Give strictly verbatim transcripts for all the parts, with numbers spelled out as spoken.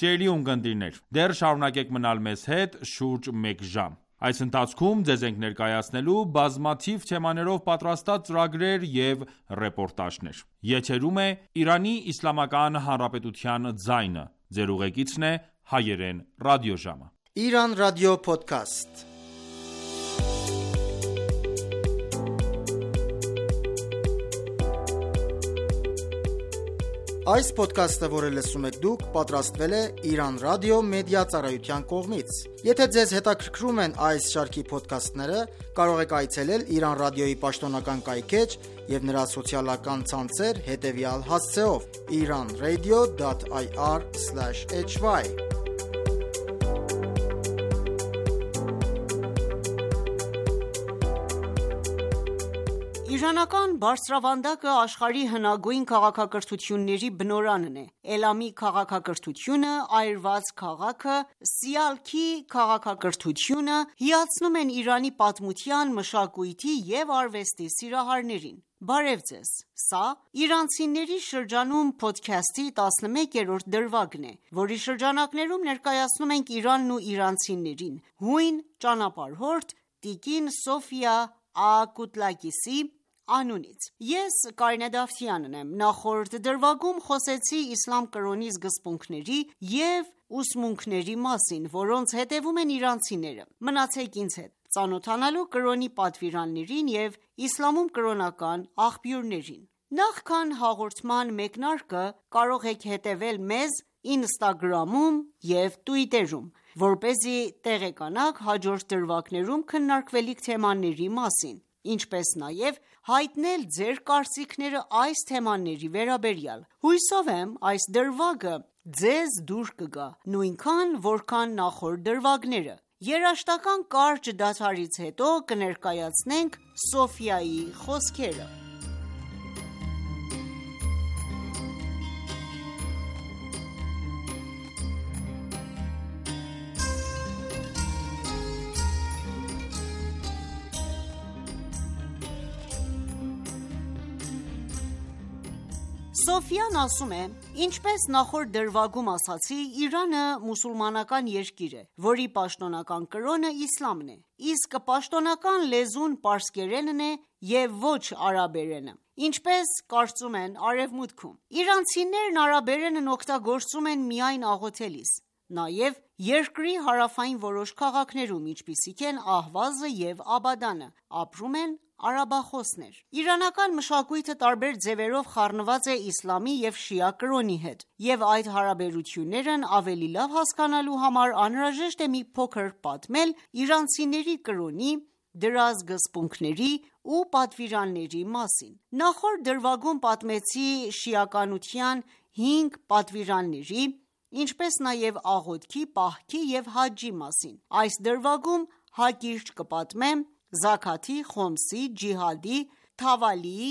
Սիրելի ունկնդիրներ, դեռ շարունակեք մնալ մեզ հետ շուրջ մեկ ժամ։ Այս ընթացքում ձեզ ենք ներկայացնելու բազմաթիվ թեմաներով պատրաստած ծրագրեր և ռեպորտաժներ։ Եթերում է Իրանի Իսլամական Հանրապետության ձայնը։ Ձեր ուղեկիցն է Հայերեն ռադիոժամը։ Iran Radio Podcast. Այս ոդքասթը, որը լսում եք դուք, պատրաստվել է Iran Radio Media ծառայության կողմից։ Եթե ձեզ հետաքրքրում են այս շարքի ոդքասթները, կարող եք այցելել Iran Radio-ի պաշտոնական կայքէջ և նրա սոցիալական ցանցեր հետևյալ հասցեով՝ iran radio dot i r slash h y։ Իրանական բարձրավանդակը աշխարհի հնագույն քաղաքակրթությունների բնօրանն է։ Էլամի քաղաքակրթությունը, այրված քաղաքը, Սիալքի քաղաքակրթությունը հիացնում են Իրանի պատմության, մշակույթի և արվեստի սիրահարներին։ Բարև ձեզ։ Սա Իրանցիների շրջանում փոդքասթի տասնմեկերորդ դրվագն է, որի շրջանակներում ներկայացնում ենք Իրանն ու իրանցիներին հույն ճանապարհորդ տիկին Սոֆիա Ակուտլակիսի անունից։ Ես Կարինե Դավթյանն եմ։ Նախորդ դրվագում խոսեցի իսլամ կրոնի սկզբունքների և ուսմունքների մասին, որոնց հետևում են իրանցիները։ Մնացեք ինձ հետ, ծանոթանալու կրոնի պատվիրաններին և իսլամում կրոնական աղբյուրներին։ Նախքան հաղորդման մեկնարկը կարող եք հետևել մեզ Ինստագրամում և Տվիտերում, որպեսզի տեղեկանաք հաջորդ դրվագներում քննարկվելիք թեմաների մասին, ինչպես նաև հայտնել ձեր կարծիքները այս թեմաների վերաբերյալ։ Հուսով եմ այս դրվագը ձեզ դուր կգա, նույնքան որքան նախորդ դրվագները։ Երաժշտական կարճ դադարից հետո կներկայացնենք Սոֆիայի խոսքերը։ Սոֆիան ասում է. Ինչպես նախորդ դրվագում ասացի, Իրանը մուսուլմանական երկիր է, որի պաշտոնական կրոնը իսլամն է, իսկ պաշտոնական լեզուն պարսկերենն է և ոչ արաբերենը, ինչպես կարծում են արևմուտքում։ Իրանցիներն արաբերենն օգտագործում են միայն աղոթելիս, նաև երկրի հարավային որոշ քաղաքներում, ինչպիսիք են Ահվազը և Աբադանը, ապրում են արաբախոսներ։ Իրանական մշակույթը տարբեր ձևերով խառնված է իսլամի և շիա կրոնի հետ, և այդ հարաբերություններն ավելի լավ հասկանալու համար անհրաժեշտ է մի փոքր պատմել իրանցիների կրոնի, դրա սկզբունքների ու պատվիրանների մասին։ Նախորդ դրվագում պատմեցի շիականության հինգ պատվիրանների, ինչպես նաև աղոթքի, պահքի և հաջջի մասին։ Այս դրվագում հակիրճ կպատմեմ զաքաթի, խոմսի, ջիհադի, թավալիի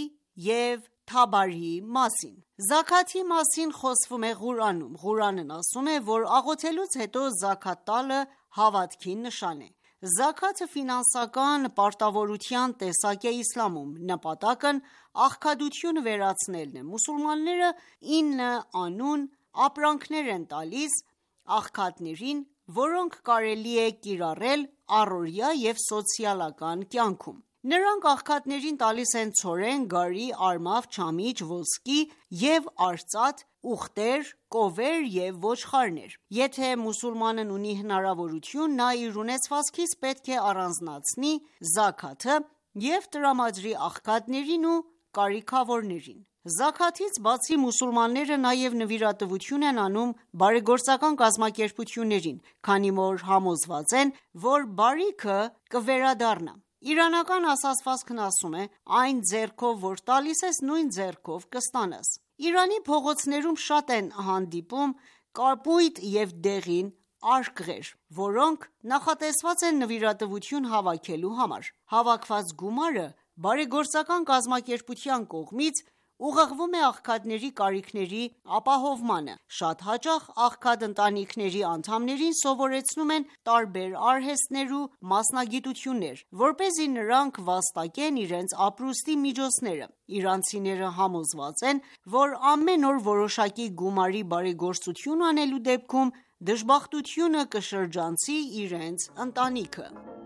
և թաբարիի մասին։ Զաքաթի մասին խոսվում է Ղուրանում։ Ղուրանն ասում է, որ աղոթելուց հետո զաքաթ տալը հավատքի նշան է։ Զաքաթը ֆինանսական պարտավորության տեսակ է իսլամում։ Նպատակն աղքատությունը վերացնելն է։ Մուսուլմանները ինը անուն ապրանքներ են տալիս աղքատներին, որոնք կարելի է կիրառել առօրյա և սոցիալական կյանքում։ Նրանք աղքատներին տալիս են ցորեն, գարի, արմավ, չամիչ, ոսկի և արծաթ, ուղտեր, կովեր և ոչխարներ։ Եթե մուսուլմանն ունի հնարավորություն, նա իր ունեցվածքից պետք է առանձնացնի զաքաթը և տրամադրի աղքատներին ու կարիքավորներին։ Զաքաթից բացի մուսուլմանները նաև նվիրատվություն են անում բարեգործական կազմակերպություններին, քանի որ համոզված են, որ բարիքը կվերադառնա։ Իրանական ասացվածքն ասում է. այն ձեռքով, որ տալիս ես, նույն ձեռքով կստանաս։ Իրանի փողոցներում շատ են հանդիպում կապույտ և դեղին արկղեր, որոնք նախատեսված են նվիրատվություն հավաքելու համար։ Հավաքված գումարը բարեգործական կազմակերպության կողմից ուղղվում է աղքատների կարիքների ապահովմանը։ Շատ հաճախ աղքատ ընտանիքների անդամներին սովորեցնում են տարբեր արհեստներ ու մասնագիտություններ, որպեսզի նրանք վաստակեն իրենց ապրուստի միջոցները։ Իրանցիները համոզված են, որ ամեն օր որոշակի գումարի բարեգործություն անելու դեպքում դժբախտությունը կշրջանցի իրենց ընտանիքը։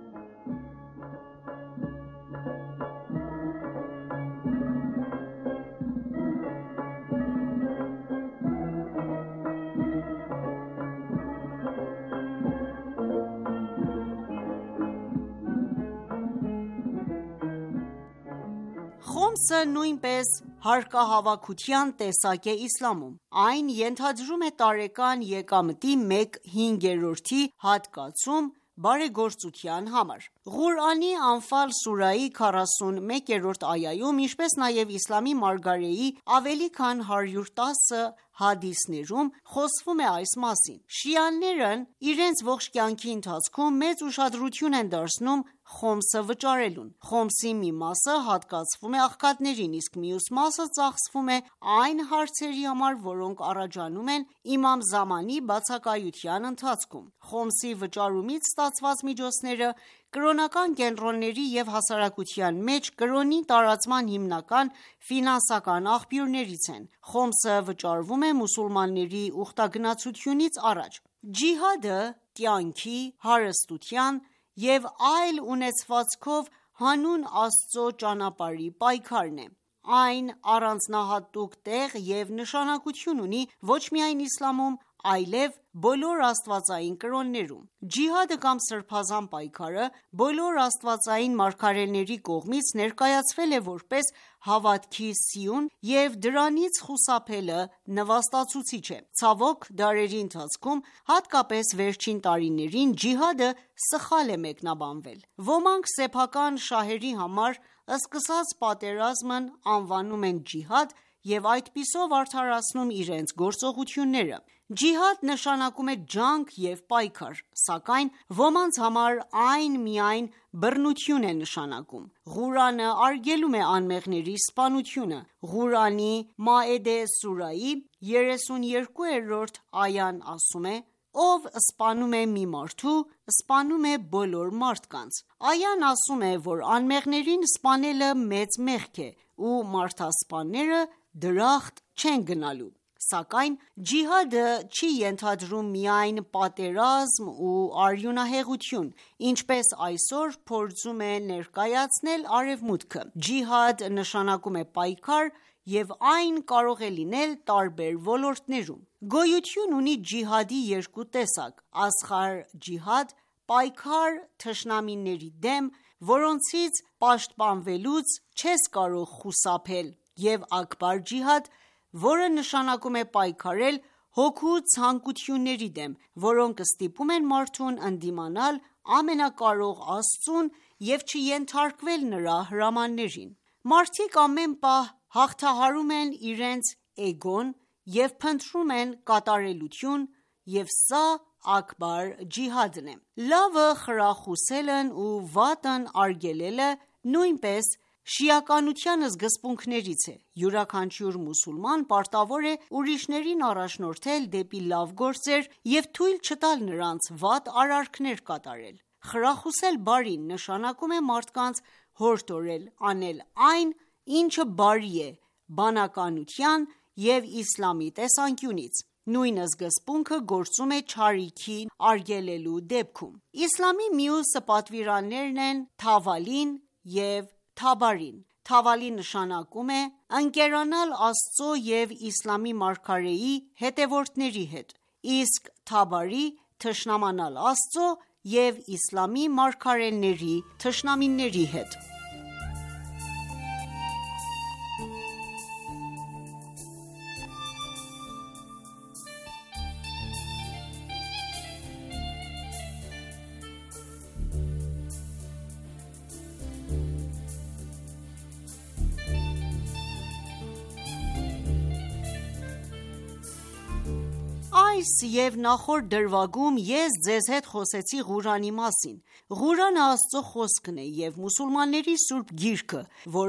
Խոմսը նույնպես հարկահավաքության տեսակ է իսլամում։ Այն ենթադրում է տարեկան եկամտի մեկ հինգերորդի հատկացում բարեգործության համար։ Ղուրանի Անֆալ սուրայի քառասունմեկերորդ այայում, ինչպես նաև իսլամի մարգարեի ավելի քան հարյուր տասը հադիսներում խոսվում է այս մասին։ Շիաներն իրենց ողջ կյանքի ընթացքում մեծ ուշադրություն են դարձնում խոմսը վճարելուն։ Խոմսի մի մասը հատկացվում է աղքատներին, իսկ մյուս մասը ծախսվում է այն հարցերի համար, որոնք առաջանում են իմամ Զամանի բացակայության ընթացքում։ Խոմսի վճարումից ստացված միջոցները կրոնական կենտրոնների և հասարակության մեջ կրոնի տարածման հիմնական ֆինանսական աղբյուրներից են։ Խոմսը վճարվում է մուսուլմանների ուխտագնացությունից առաջ։ Ջիհադը կյանքի, հարստության և այլ ունեցվածքով հանուն Աստծո ճանապարհի պայքարն է։ Այն առանձնահատուկ տեղ և նշանակություն ունի ոչ միայն իսլամում, այլև բոլոր աստվածային կրոններում։ Ջիհադը կամ սրբազան պայքարը բոլոր աստվածային մարգարեների կողմից ներկայացվել է որպես հավատքի սյուն և դրանից խուսափելը նվաստացուցիչ է։ Ցավոք, դարերի ընթացքում, հատկապես վերջին տարիներին, ջիհադը սխալ է մեկնաբանվել։ Ոմանք սեփական շահերի համար սկսած պատերազմն անվանում են ջիհադ և այդպիսով արդարացնում իրենց գործողությունները։ Ջիհադ նշանակում է ջանք և պայքար, սակայն ոմանց համար այն միայն բռնություն է նշանակում։ Ղուրանը արգելում է անմեղների սպանությունը։ Ղուրանի Մաեդե սուրայի երեսունյոթերորդ այան ասում է. «Ով սպանում է մի մարդու, սպանում է բոլոր մարդկանց»։ Այան ասում է, որ անմեղներին սպանելը մեծ մեղք է ու մարդասպանները դրախտ չեն գնալու։ Սակայն ջիհադը չի ենթադրում միայն պատերազմ ու արյունահեղություն, ինչպես այսօր փորձում է ներկայացնել Արևմուտքը։ Ջիհադ նշանակում է պայքար և այն կարող է լինել տարբեր ոլորտներում։ Գոյություն ունի ջիհադի երկու տեսակ՝ ասղար ջիհադ, պայքար թշնամիների դեմ, որոնցից պաշտպանվելուց չես կարող խուսափել, և աքբար ջիհադ, որը նշանակում է պայքարել հոգու ցանկությունների դեմ, որոնք ստիպում են մարդուն ընդդիմանալ ամենակարող Աստծուն և չենթարկվել նրա հրամաններին։ Մարդիկ ամեն պահ հաղթահարում են իրենց էգոն և փնտրում են կատարելություն, և սա աքբար ջիհադն է։ Լավը խրախուսելն ու վատն արգելելը նույնպես շիականության սկզբունքներից է։ Յուրաքանչյուր մուսուլման պարտավոր է ուրիշներին առաջնորդել դեպի լավ գործեր և թույլ չտալ նրանց վատ արարքներ կատարել։ Խրախուսել բարին նշանակում է մարդկանց հորդորել անել այն, ինչը բարի է բանականության և իսլամի տեսանկյունից։ Նույն սկզբունքը գործում է չարիքի արգելելու դեպքում։ Իսլամի մյուս պատվիրաններն են թավալին և թաբարին։ Թավալի նշանակում է ընկերանալ Աստծո և իսլամի մարգարեի հետևորդների հետ, իսկ թաբարի՝ թշնամանալ Աստծո և իսլամի մարգարեների թշնամիների հետ։ Այս և նախորդ դրվագում ես ձեզ հետ խոսեցի Ղուրանի մասին։ Ղուրանը Աստծո խոսքն է և մուսուլմանների սուրբ գիրքը, որը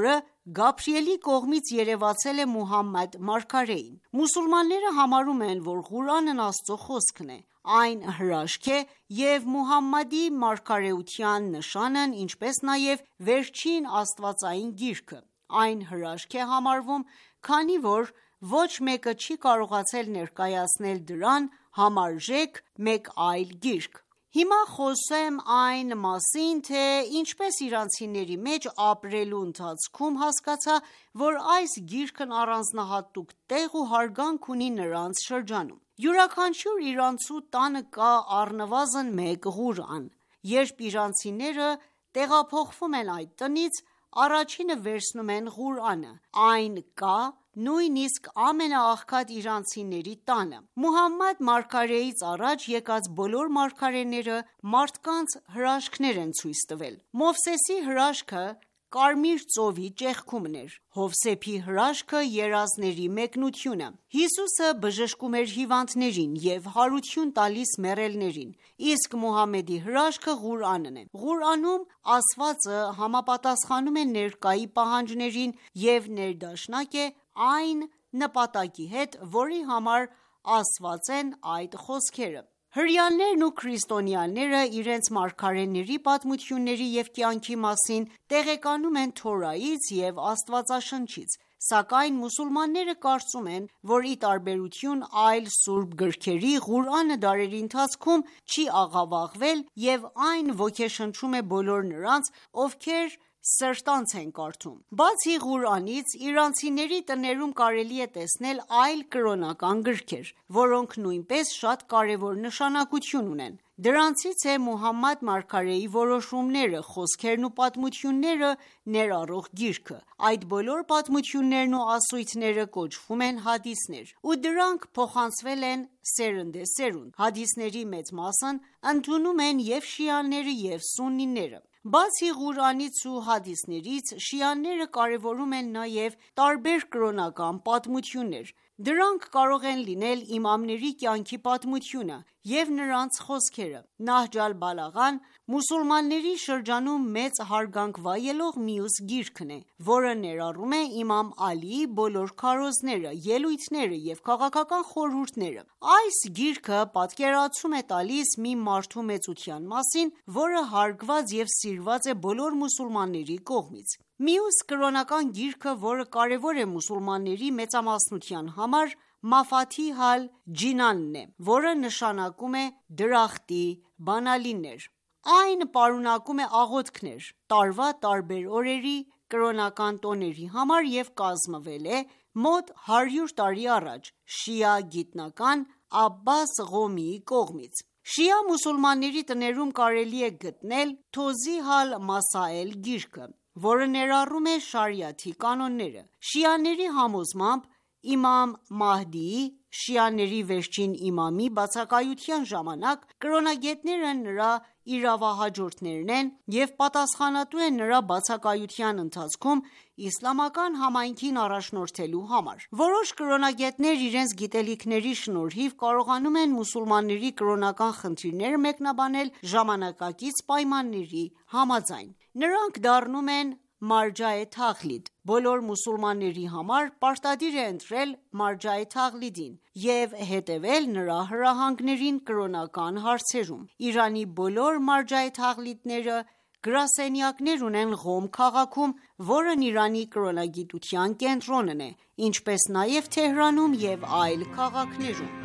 Գաբրիելի կողմից երևացել է Մուհամմադ մարգարեին։ Մուսուլմանները համարում են, որ Ղուրանն Աստծո խոսքն է, այն հրաշք է և Մուհամմադի մարգարեության նշանն, ինչպես նաև վերջին աստվածային գիրքը։ Այն հրաշք է համարվում, քանի որ ոչ մեկը չի կարողացել ներկայացնել դրան համարժեք մեկ այլ գիրք։ Հիմա խոսեմ այն մասին, թե ինչպես իրանցիների մեջ ապրելու ընթացքում հասկացա, որ այս գիրքն առանձնահատուկ տեղ ու հարգանք ունի նրանց շրջանում։ Յուրաքանչյուր իրանցու տանը կա առնվազն մեկ Ղուրան։ Երբ իրանցիները տեղափոխվում են այդ տնից, առաջինը վերցնում են Ղուրանը։ Այն կա նույնիսկ ամենաաղքատ իրանցիների տանը։ Մուհամմադ մարգարեից առաջ եկած բոլոր մարգարեները մարդկանց հրաշքներ են ցույց տվել։ Մովսեսի հրաշքը կարմիր ծովի ճեղքումն էր, Հովսեփի հրաշքը երազների մեկնությունը, Հիսուսը բժշկում էր հիվանդներին և հարություն տալիս մեռելներին, իսկ Մուհամմեդի հրաշքը Ղուրանն է։ Ղուրանում ասվածը համապատասխանում է ներկայի պահանջներին և ներդաշնակ է այն նպատակի հետ, որի համար ասված են այդ խոսքերը։ Հրեաներն ու քրիստոնյաները իրենց մարգարեների պատմությունների և կյանքի մասին տեղեկանում են Թորայից և Աստվածաշնչից, սակայն մուսուլմանները կարծում են, որ ի տարբերություն այլ սուրբ գրքերի, Ղուրանը դարերի ընթացքում չի աղավաղվել և այն ոգեշնչում է բոլոր նրանց, ովքեր սրտանց են կարդում։ Բացի Ղուրանից, իրանցիների տներում կարելի է տեսնել այլ կրոնական գրքեր, որոնք նույնպես շատ կարևոր նշանակություն ունեն։ Դրանցից է Մուհամմադ մարգարեի որոշումները, խոսքերն ու պատմությունները ներառող գիրքը։ Այդ բոլոր պատմություններն ու ասույթները կոչվում են հադիսներ, ու դրանք փոխանցվել են սերնդեսերունդ։ Հադիսների մեծ մասն ընդունում են և շիաները, և սուննիները։ Բացի Ղուրանից ու հադիսներից, շիաները կարևորում են նաև տարբեր կրոնական պատմություններ։ Դրանք կարող են լինել իմամների կյանքի պատմությունը և նրանց խոսքերը։ Նահջ ալ-Բալաղան մուսուլմանների շրջանում մեծ հարգանք վայելող մյուս գիրքն է, որը ներառում է իմամ Ալիի բոլոր քարոզները, ելույթները և քաղաքական խորհուրդները։ Այս գիրքը պատկերացում է տալիս մի մարդու մեծության մասին, որը հարգված և սիրված է բոլոր մուսուլմանների կողմից։ Մյուս կրոնական գիրքը, որը կարևոր է մուսուլմանների մեծամասնության համար, Մաֆաթիհ ալ-Ջինանն է, որը նշանակում է դրախտի բանալիներ։ Այն պարունակում է աղոթքներ տարվա տարբեր օրերի, կրոնական տոների համար և կազմվել է մոտ հարյուր տարի առաջ շիա գիտնական Աբբաս Ղոմիի կողմից։ Շիա մուսուլմանների տներում կարելի է գտնել Թոզիհ ալ-Մասաել գիրքը, որը ներառում է շարիաթի կանոնները։ Շիաների համոզմամբ, իմամ Մահդիի, շիաների վերջին իմամի բացակայության ժամանակ կրոնագետները նրա իրավահաջորդներն են և պատասխանատու են նրա բացակայության ընթացքում իսլամական համայնքին առաջնորդելու համար։ Որոշ կրոնագետներ իրենց գիտելիքների շնորհիվ կարողանում են մուսուլմանների կրոնական խնդիրները մեկնաբանել ժամանակակից պայմանների համաձայն։ Նրանք դառնում են Մարջաե Թաղլիդ։ Բոլոր մուսուլմանների համար պարտադիր է ընտրել Մարջաե Թաղլիդին և հետևել նրա հրահանգներին կրոնական հարցերում։ Իրանի բոլոր Մարջաե Թաղլիդները գրասենյակներ ունեն Ղոմ քաղաքում, որն Իրանի կրոնագիտության կենտրոնն է, ինչպես նաև Թեհրանում և այլ քաղաքներում։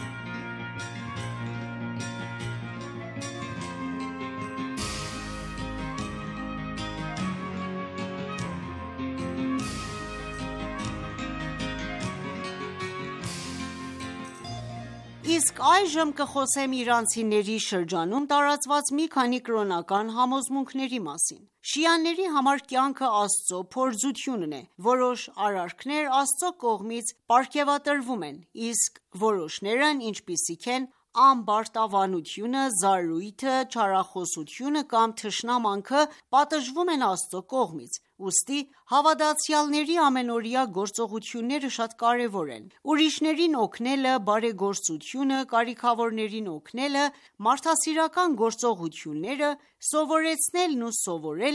Իսկ այժմ կխոսեմ իրանցիների շրջանում տարածված մի քանի կրոնական համոզմունքների մասին։ Շիաների համար կյանքը Աստծո փորձությունն է։ Որոշ արարքներ Աստծո կողմից պարգևատրվում են, իսկ որոշներն, ինչպիսիք են ամբարտավանությունը, զարույթը, չարախոսությունը կամ թշնամանքը, պատժվում են Աստծո կողմից։ Ուստի հավատացյալների ամենօրյա գործողությունները շատ կարևոր են։ Ուրիշներին օգնելը, բարեգործությունը, կարիքավորներին օգնելը, մարդասիրական գործողությունները, սովորեցնելն ու սովորելը,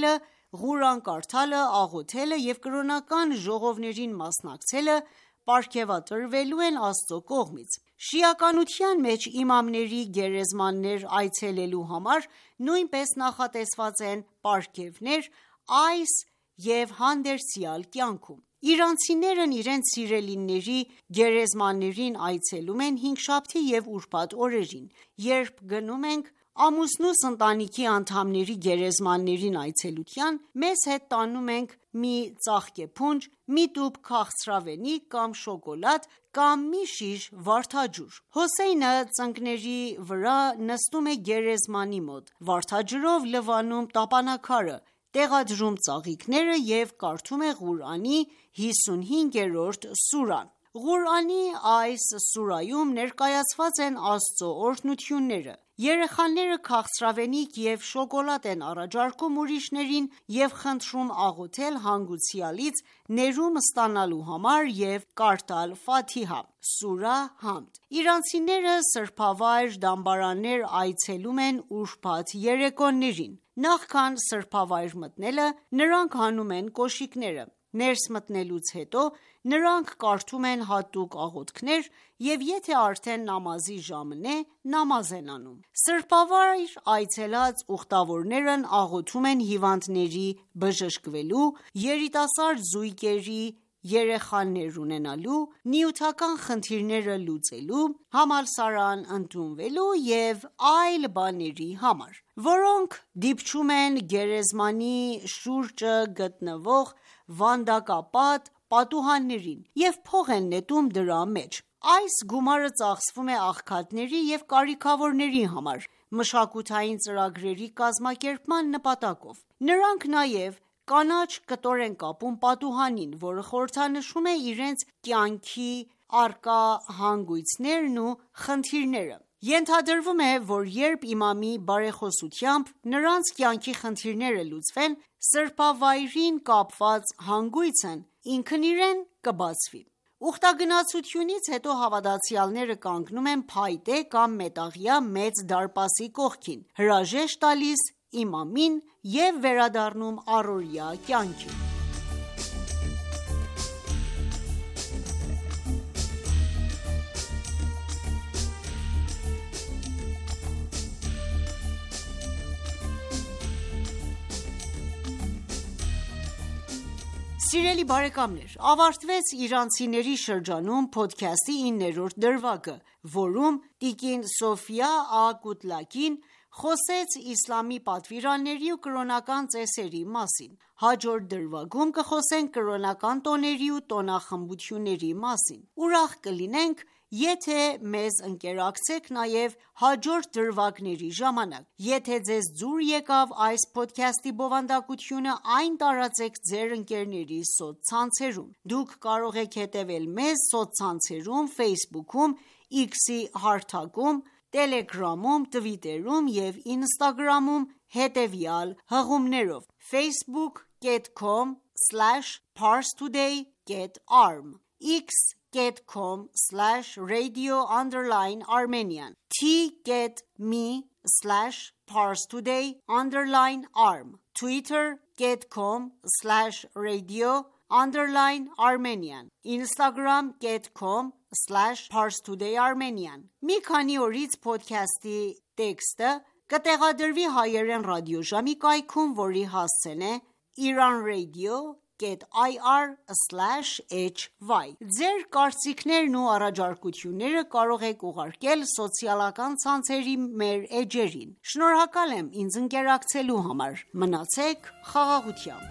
Ղուրան կարդալը, աղոթելը և կրոնական ժողովներին մասնակցելը պարգևատրվելու են Աստծո կողմից։ Շիականության մեջ իմամների գերեզմաններ այցելելու համար նույնպես նախատեսված են պարգևներ այս և հանդերձյալ կյանքում։ Իրանցիներն իրենց սիրելիների գերեզմաններին այցելում են հինգշաբթի և ուրբաթ օրերին։ Երբ գնում ենք ամուսնուս ընտանիքի անդամների գերեզմաններին այցելության, մեզ հետ տանում ենք մի ծաղկեփունջ, մի տուփ քաղցրավենիք կամ շոկոլադ կամ մի շիշ վարդաջուր։ Հոսեյնը ծնկների վրա նստում է գերեզմանի մոտ, վարդաջրով լվանում տապանաքարը, տեղադրում ծաղիկները և կարդում է Ղուրանի հիսունհինգերորդ սուրան։ Ղուրանի այս սուրայում ներկայացված են Աստծո օրհնությունները։ Երեխաները քաղցրավենիք և շոկոլադ են առաջարկում ուրիշներին և խնդրում աղոթել հանգուցյալից ներում ստանալու համար և կարդալ Ֆաթիհա (սուրահ Համդ)։ Իրանցիները սրբավայր դամբարաններ այցելում են ուրբաթ երեկոներին։ Նախքան սրբավայր մտնելը, նրանք հանում են կոշիկները։ Ներս մտնելուց հետո նրանք կարդում են հատուկ աղոթքներ և եթե արդեն նամազի ժամն է, նամազ են անում։ Սրբավայր այցելած ուխտավորներն աղոթում են հիվանդների բժշկվելու, երիտասարդ զույգերի երեխաներ ունենալու, նյութական խնդիրները լուծելու, համալսարան ընդունվելու և այլ բաների համար, որոնք դիպչում են գերեզմանի շուրջը գտնվող վանդակապատ պատուհաններին և փող են նետում դրա մեջ։ Այս գումարը ծախսվում է աղքատների և կարիքավորների համար, մշակութային ծրագրերի կազմակերպման նպատակով։ Նրանք նաև կանաչ կտոր են կապում պատուհանին, որը խորհրդանշում է իրենց կյանքի առկա հանգույցներն ու խնդիրները։ Ենթադրվում է, որ երբ իմամի բարեխոսությամբ նրանց կյանքի խնդիրները լուծվեն, սրբավայրին կապված հանգույցն ինքն իրեն կբացվի։ Ուխտագնացությունից հետո հավատացյալները կանգնում են փայտե կամ մետաղյա մեծ դարպասի կողքին, հրաժեշտ տալիս իմամին և վերադառնում առօրյա կյանքին։ Սիրելի բարեկամներ, ավարտվեց իրանցիների շրջանում փոդքասթի իններորդ դրվագը, որում տիկին Սոֆիա Ա.Կուտլակին խոսեց իսլամի պատվիրանների ու կրոնական ծեսերի մասին։ Հաջորդ դրվագում կխոսենք կրոնական տոների ու տոնախմբությունների մասին։ Ուրախ կլինենք, եթե մեզ ընկերակցեք նաև հաջորդ դրվագների ժամանակ։ Եթե ձեզ ձուր եկավ այս փոդքասթի բովանդակությունը, այն տարածեք ձեր ընկերների սոցցանցերում։ Դուք կարող եք հետևել մեզ սոցցանցերում Facebook-ում, X-ի հարթակում, Telegram-ում, Twitter-ում և Instagram-ում հետևյալ հղումներով՝ facebook dot com slash parstoday dot arm, x dot com slash radio underline armenian, t.me slash parstoday underline arm, twitter dot com slash radio underline armenian, instagram dot com slash parstoodayarmenian։ Մի քանի օրից փոդքասթի տեքստը կտեղադրվի հայերեն ռադիոժամի կայքում, որի հասցեն է iranradio dot i r slash h y։ Ձեր կարծիքներն ու առաջարկությունները կարող եք ուղարկել սոցիալական ցանցերի մեր էջերին։ Շնորհակալ եմ ինձ ընկերակցելու համար։ Մնացեք խաղաղությամբ։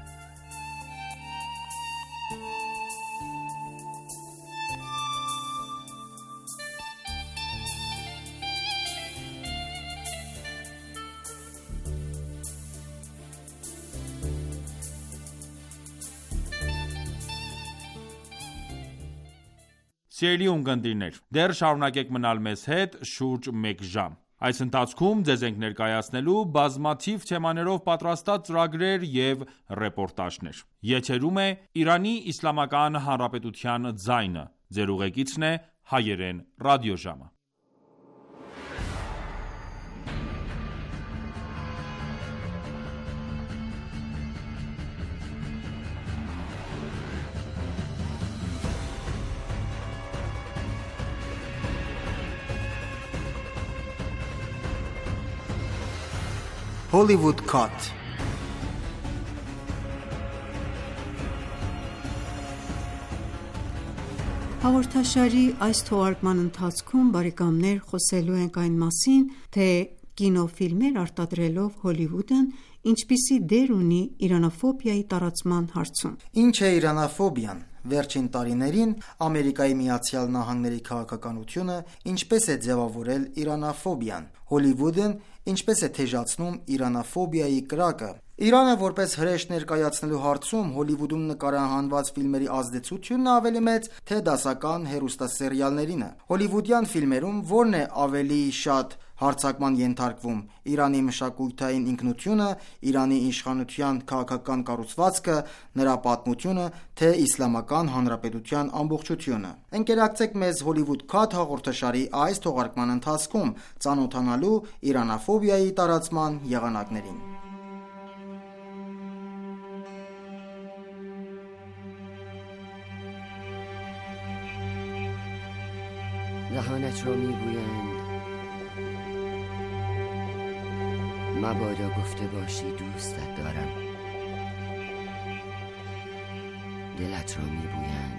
Սիրելի ունկնդիրներ, դեռ շարունակեք մնալ մեզ հետ շուրջ մեկ ժամ։ Այս ընթացքում ձեզ ենք ներկայացնելու բազմաթիվ թեմաներով պատրաստած ծրագրեր և ռեպորտաժներ։ Եթերում է Իրանի Իսլամական Հանրապետության ձայնը։ Ձեր ուղեկիցն է հայերեն ռադիոժամը։ Hollywood Cut. Հաղորդաշարի այս թողարկման ընթացքում բարեկամներ խոսելու ենք այն մասին, թե կինոֆիլմեր արտադրելով Հոլիվուդն ինչպիսի դեր ունի իրանաֆոբիայի տարածման հարցում։ Ինչ է իրանաֆոբիան։ Վերջին տարիներին Ամերիկայի Միացյալ Նահանգների քաղաքականությունը ինչպես է ձևավորել իրանաֆոբիան։ Հոլիվուդն ինչպես է թեժացնում իրանաֆոբիայի կրակը։ Իրանը որպես հրեշ ներկայացնելու հարցում Հոլիվուդում նկարահանված ֆիլմերի ազդեցությունն ավելի մեծ, թե դասական հեռուստասերիալներինը։ Հոլիվուդյան ֆիլմերում ո՞րն է ավելի շատ հարձակման ենթարկվում՝ Իրանի մշակութային ինքնությունը, Իրանի իշխանության քաղաքական կառուցվածքը, նրա պատմությունը, թե Իսլամական Հանրապետության ամբողջությունը։ Ընկերակցեք մեզ Hollywood Cut հաղորդաշարի այս թողարկման ընթացքում ծանոթանալու իրանաֆոբիայի տարածման եղանակներին։ دهانت را میگویند مبادا گفته باشی دوستت دارم دلت را میگویند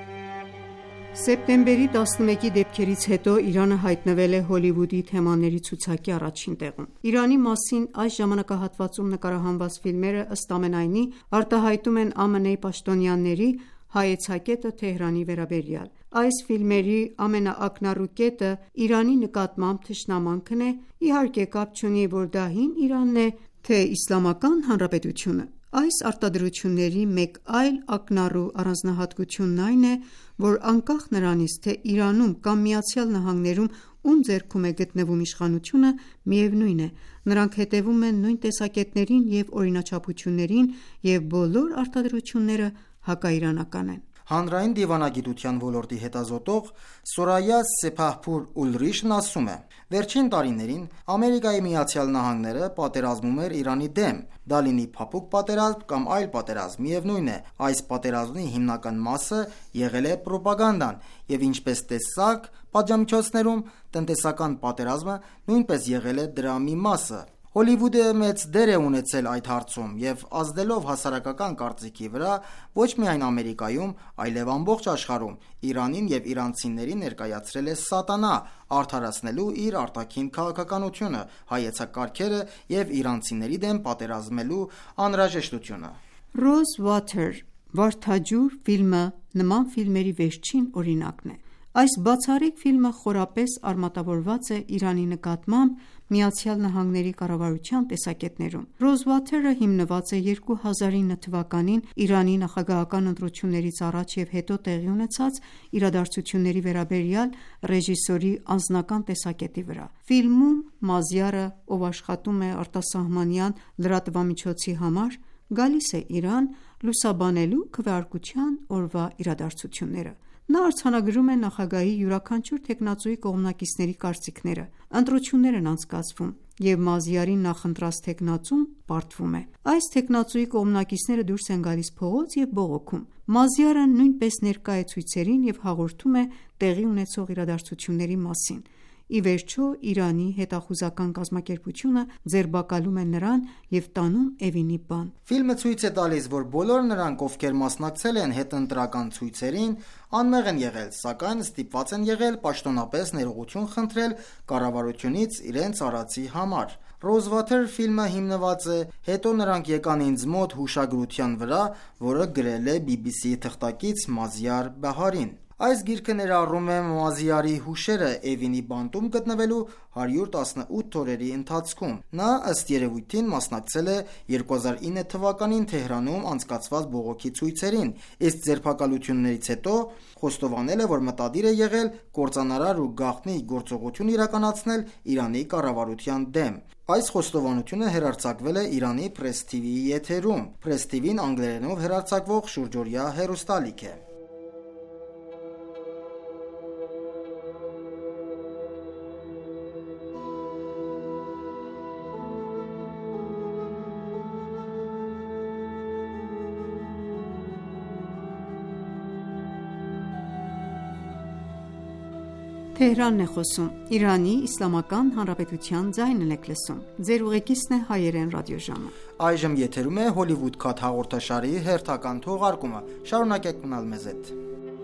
Սեպտեմբերի տասնմեկի դեպքերից հետո Իրանը հայտնվել է Հոլիվուդի թեմաների ցուցակի առաջին տեղում։ Իրանի մասին այս ժամանակահատվածում նկարահանված ֆիլմերը ըստ ամենայնի արտահայտում են ԱՄՆ-ի պաշտոնյաների հայեցակետը Թեհրանի վերաբերյալ։ Այս ֆիլմերի ամենաակնառու կետը Իրանի նկատմամբ թշնամանքն է, իհարկե կապ չունի, որ դա հին Իրանն է, թե Իսլամական Հանրապետությունը։ Այս արտադրությունների մեկ այլ ակնառու առանձնահատկությունն այն է, որ անկախ նրանից, թե Իրանում կամ Միացյալ Նահանգներում ում ձեռքում է գտնվում իշխանությունը, միևնույն է, նրանք հետևում են նույն տեսակետներին և օրինաչափություններին և բոլոր արտադրությունները հակաիրանական են։ Հանրային դիվանագիտության ոլորտի հետազոտող Սորայա Սեփահփուր Ուլրիշն ասում է. Վերջին տարիներին Ամերիկայի Միացյալ Նահանգները պատերազմում էր Իրանի դեմ, դա լինի փափուկ պատերազմ կամ այլ պատերազմ, միևնույն է, այս պատերազմի հիմնական մասը եղել է պրոպագանդան, և ինչպես տեսակ, պատժամիջոցներում տնտեսական պատերազմը նույնպես եղել է դրա մի մասը։ Հոլիվուդը մեծ դեր է ունեցել այդ հարցում և ազդելով հասարակական կարծիքի վրա ոչ միայն Ամերիկայում, այլև ամբողջ աշխարհում Իրանին և իրանցիներին ներկայացրել է սատանա՝ արդարացնելու իր արտաքին քաղաքականությունը, հայեցակարգերը և իրանցիների դեմ պատերազմելու անհրաժեշտությունը։ Rosewater վարդաջուր ֆիլմը նման ֆիլմերի վերջին օրինակն է։ Այս բացառիկ ֆիլմը խորապես արմատավորված է Իրանի նկատմամբ Միացյալ Նահանգների կառավարության տեսակետներում։ Rosewater-ը հիմնված է երկու հազար ինը թվականին Իրանի նախագահական ընտրություններից առաջ և հետո տեղի ունեցած իրադարձությունների վերաբերյալ ռեժիսորի անձնական տեսակետի վրա։ Ֆիլմում Մազյարը, ով աշխատում է արտասահմանյան լրատվամիջոցի համար, գալիս է Իրան՝ լուսաբանելու քվեարկության օրվա իրադարձությունները։ Նա արձանագրում է նախագահի յուրաքանչյուր թեկնածուի կողմնակիցների կարծիքները։ Ընտրություններ են անցկացվում, և Մազյարի նախընտրած թեկնածուն պարտվում է։ Այս թեկնածուի կողմնակիցները դուրս են գալիս փողոց և բողոքում։ Մազյարը նույնպես ներկա է ցույցերին և հաղորդում է տեղի ունեցող իրադարձությունների մասին։ Ի վերջո, Իրանի հետախուզական կազմակերպությունը ձերբակալում է նրան և տանում Էվինի բան։ Ֆիլմը ցույց է տալիս, որ բոլոր նրանք, ովքեր մասնակցել են հետընտրական ցույցերին, անմեղ են եղել, սակայն ստիպված են եղել պաշտոնապես ներողություն խնդրել կառավարությունից իրենց արածի համար։ Rosewater ֆիլմը հիմնված է «Հետո նրանք եկան ինձ մոտ» հուշագրության վրա, որը գրել է բի բի սի-ի թղթակից Մազյար Բահարին։ Այս գիրքը ներառում է Մազյարի հուշերը Էվինի բանտում գտնվելու հարյուր տասնութ օրերի ընթացքում։ Նա ըստ երևույթին մասնակցել է երկու հազար ինը թվականին Թեհրանում անցկացված բողոքի ցույցերին, իսկ ձերբակալություններից հետո խոստովանել է, որ մտադիր է եղել կործանարար ու գաղտնի գործողություն իրականացնել Իրանի կառավարության դեմ։ Այս խոստովանությունը հեռարձակվել է Իրանի Press թի վի-ի եթերում։ Press թի վի-ն անգլերենով հեռարձակվող շուրջօրյա հեռուստալիք է։ Թեհրանն է խոսում, Իրանի Իսլամական Հանրապետության ձայնն եք լսում, ձեր ուղեկիցն է հայերեն ռադիոժամը։ Այժմ եթերում է Հոլիվուդ Քաթ հաղորդաշարի հերթական թողարկումը, շարունակեք մնալ մեզ հետ։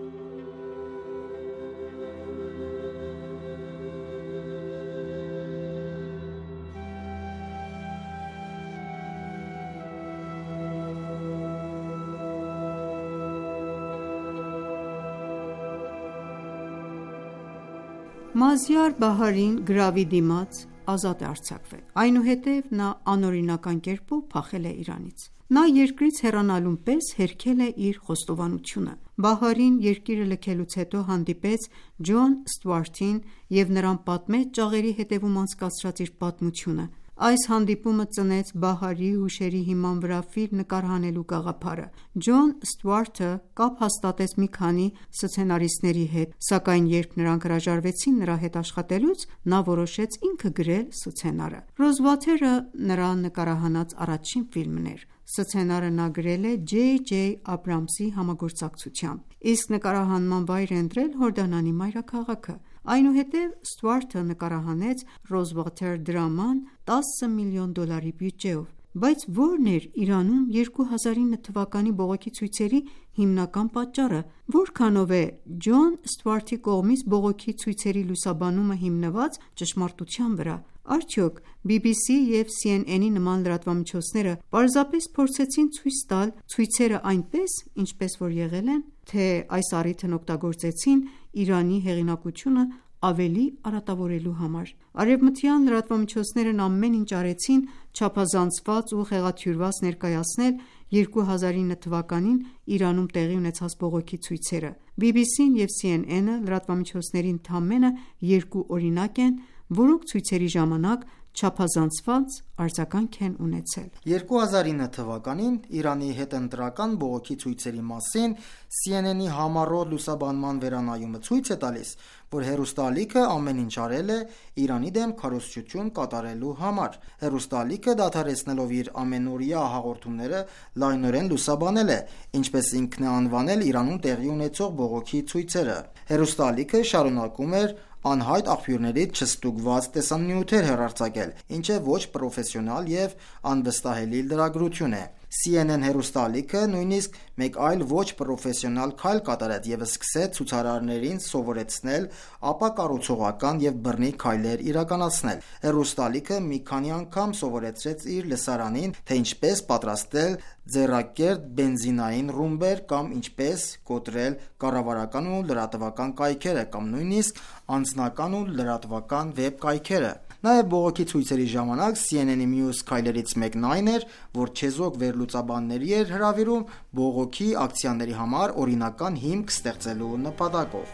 Մազյար Բահարին գրավի դիմաց ազատ է արձակվել, այնուհետև նա անօրինական կերպով փախել է Իրանից։ Նա երկրից հեռանալուն պես հերքել է իր խոստովանությունը։ Բահարին երկիրը լքելուց հետո հանդիպեց Ջոն Ստուարտին և նրան պատմեց ճաղերի հետևում անցկացրած իր պատմությունը։ Այս հանդիպումը ծնեց Բահարի հուշերի հիման վրա ֆիլմ նկարահանելու գաղափարը։ Ջոն Ստուարտը կապ հաստատեց մի քանի սցենարիստների հետ, սակայն երբ նրանք հրաժարվեցին նրա հետ աշխատելուց, նա որոշեց ինքը գրել սցենարը։ Ռոզվաթերը նրա նկարահանած առաջին ֆիլմն էր։ Սցենարը նա գրել է Ջեյ Ջեյ Աբրամսի համագործակցությամբ, իսկ նկարահանման վայր է ընտրել Հորդանանի մայրաքաղաքը։ Այնուհետև Ստուարտը նկարահանեց Ռոզվաթեր դրաման տասը միլիոն դոլարի բյուջեով։ Բայց ո՞րն էր Իրանում երկու հազար ինը թվականի բողոքի ցույցերի հիմնական պատճառը։ Որքանով է Ջոն Ստուարտի կողմից բողոքի ցույցերի լուսաբանումը հիմնված ճշմարտության վրա։ Արդյոք բի բի սի և սի են են-ի նման լրատվամիջոցները պարզապես փորձեցին ցույց տալ ցույցերը այնպես, ինչպես որ եղել են, թե այս առիթն օգտագործեցին Իրանի հեղինակությունը ավելի արատավորելու համար։ Արևմտյան լրատվամիջոցներն ամեն ինչ արեցին չափազանցված ու խեղաթյուրված ներկայացնել երկու հազար ինը թվականին Իրանում տեղի ունեցած բողոքի ցույցերը։ բի բի սին և սի են են-ը լրատվամիջոցների ընդամենը երկու օրինակ են, որոնք ցույցերի ժամանակ չափազանցված արձագանք են ունեցել։ երկու հազար ինը թվականին Իրանի հետընտրական բողոքի ցույցերի մասին սի են են-ի համառոտ լուսաբանման վերանայումը ցույց է տալիս, որ հեռուստաալիքը ամեն ինչ արել է Իրանի դեմ քարոզչություն կատարելու համար։ Հեռուստաալիքը դադարեցնելով իր ամենօրյա հաղորդումները լայնորեն լուսաբանել է, ինչպես ինքն է անվանել Իրանում տեղի ունեցող բողոքի ցույցերը։ Հեռուստաալիքը շարունակում էր անհայտ աղբյուրներից չստուգված տեսանյութեր հեռարձակել, ինչը ոչ պրոֆեսիոնալ և անվստահելի լրագրություն է։ սի են են հեռուստաալիքը նույնիսկ մեկ այլ ոչ պրոֆեսիոնալ քայլ կատարեց և սկսեց ցուցարարներին սովորեցնել ապակառուցողական և բռնի քայլեր իրականացնել։ Հեռուստաալիքը մի քանի անգամ սովորեցրեց իր լսարանին, թե ինչպես պատրաստել ձեռակերտ բենզինային ռումբեր կամ ինչպես կոտրել կառավարական ու լրատվական կայքերը կամ նույնիսկ անձնական ու լրատվական վեբ կայքերը։ Նաև բողոքի ցույցերի ժամանակ սի են են-ի մյուս քայլերից մեկն այն էր, որ չեզոք վերլուծաբանների էր հրավիրում բողոքի ակցիաների համար օրինական հիմք ստեղծելու նպատակով։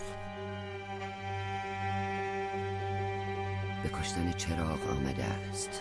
به کشتن چراغ آمده است.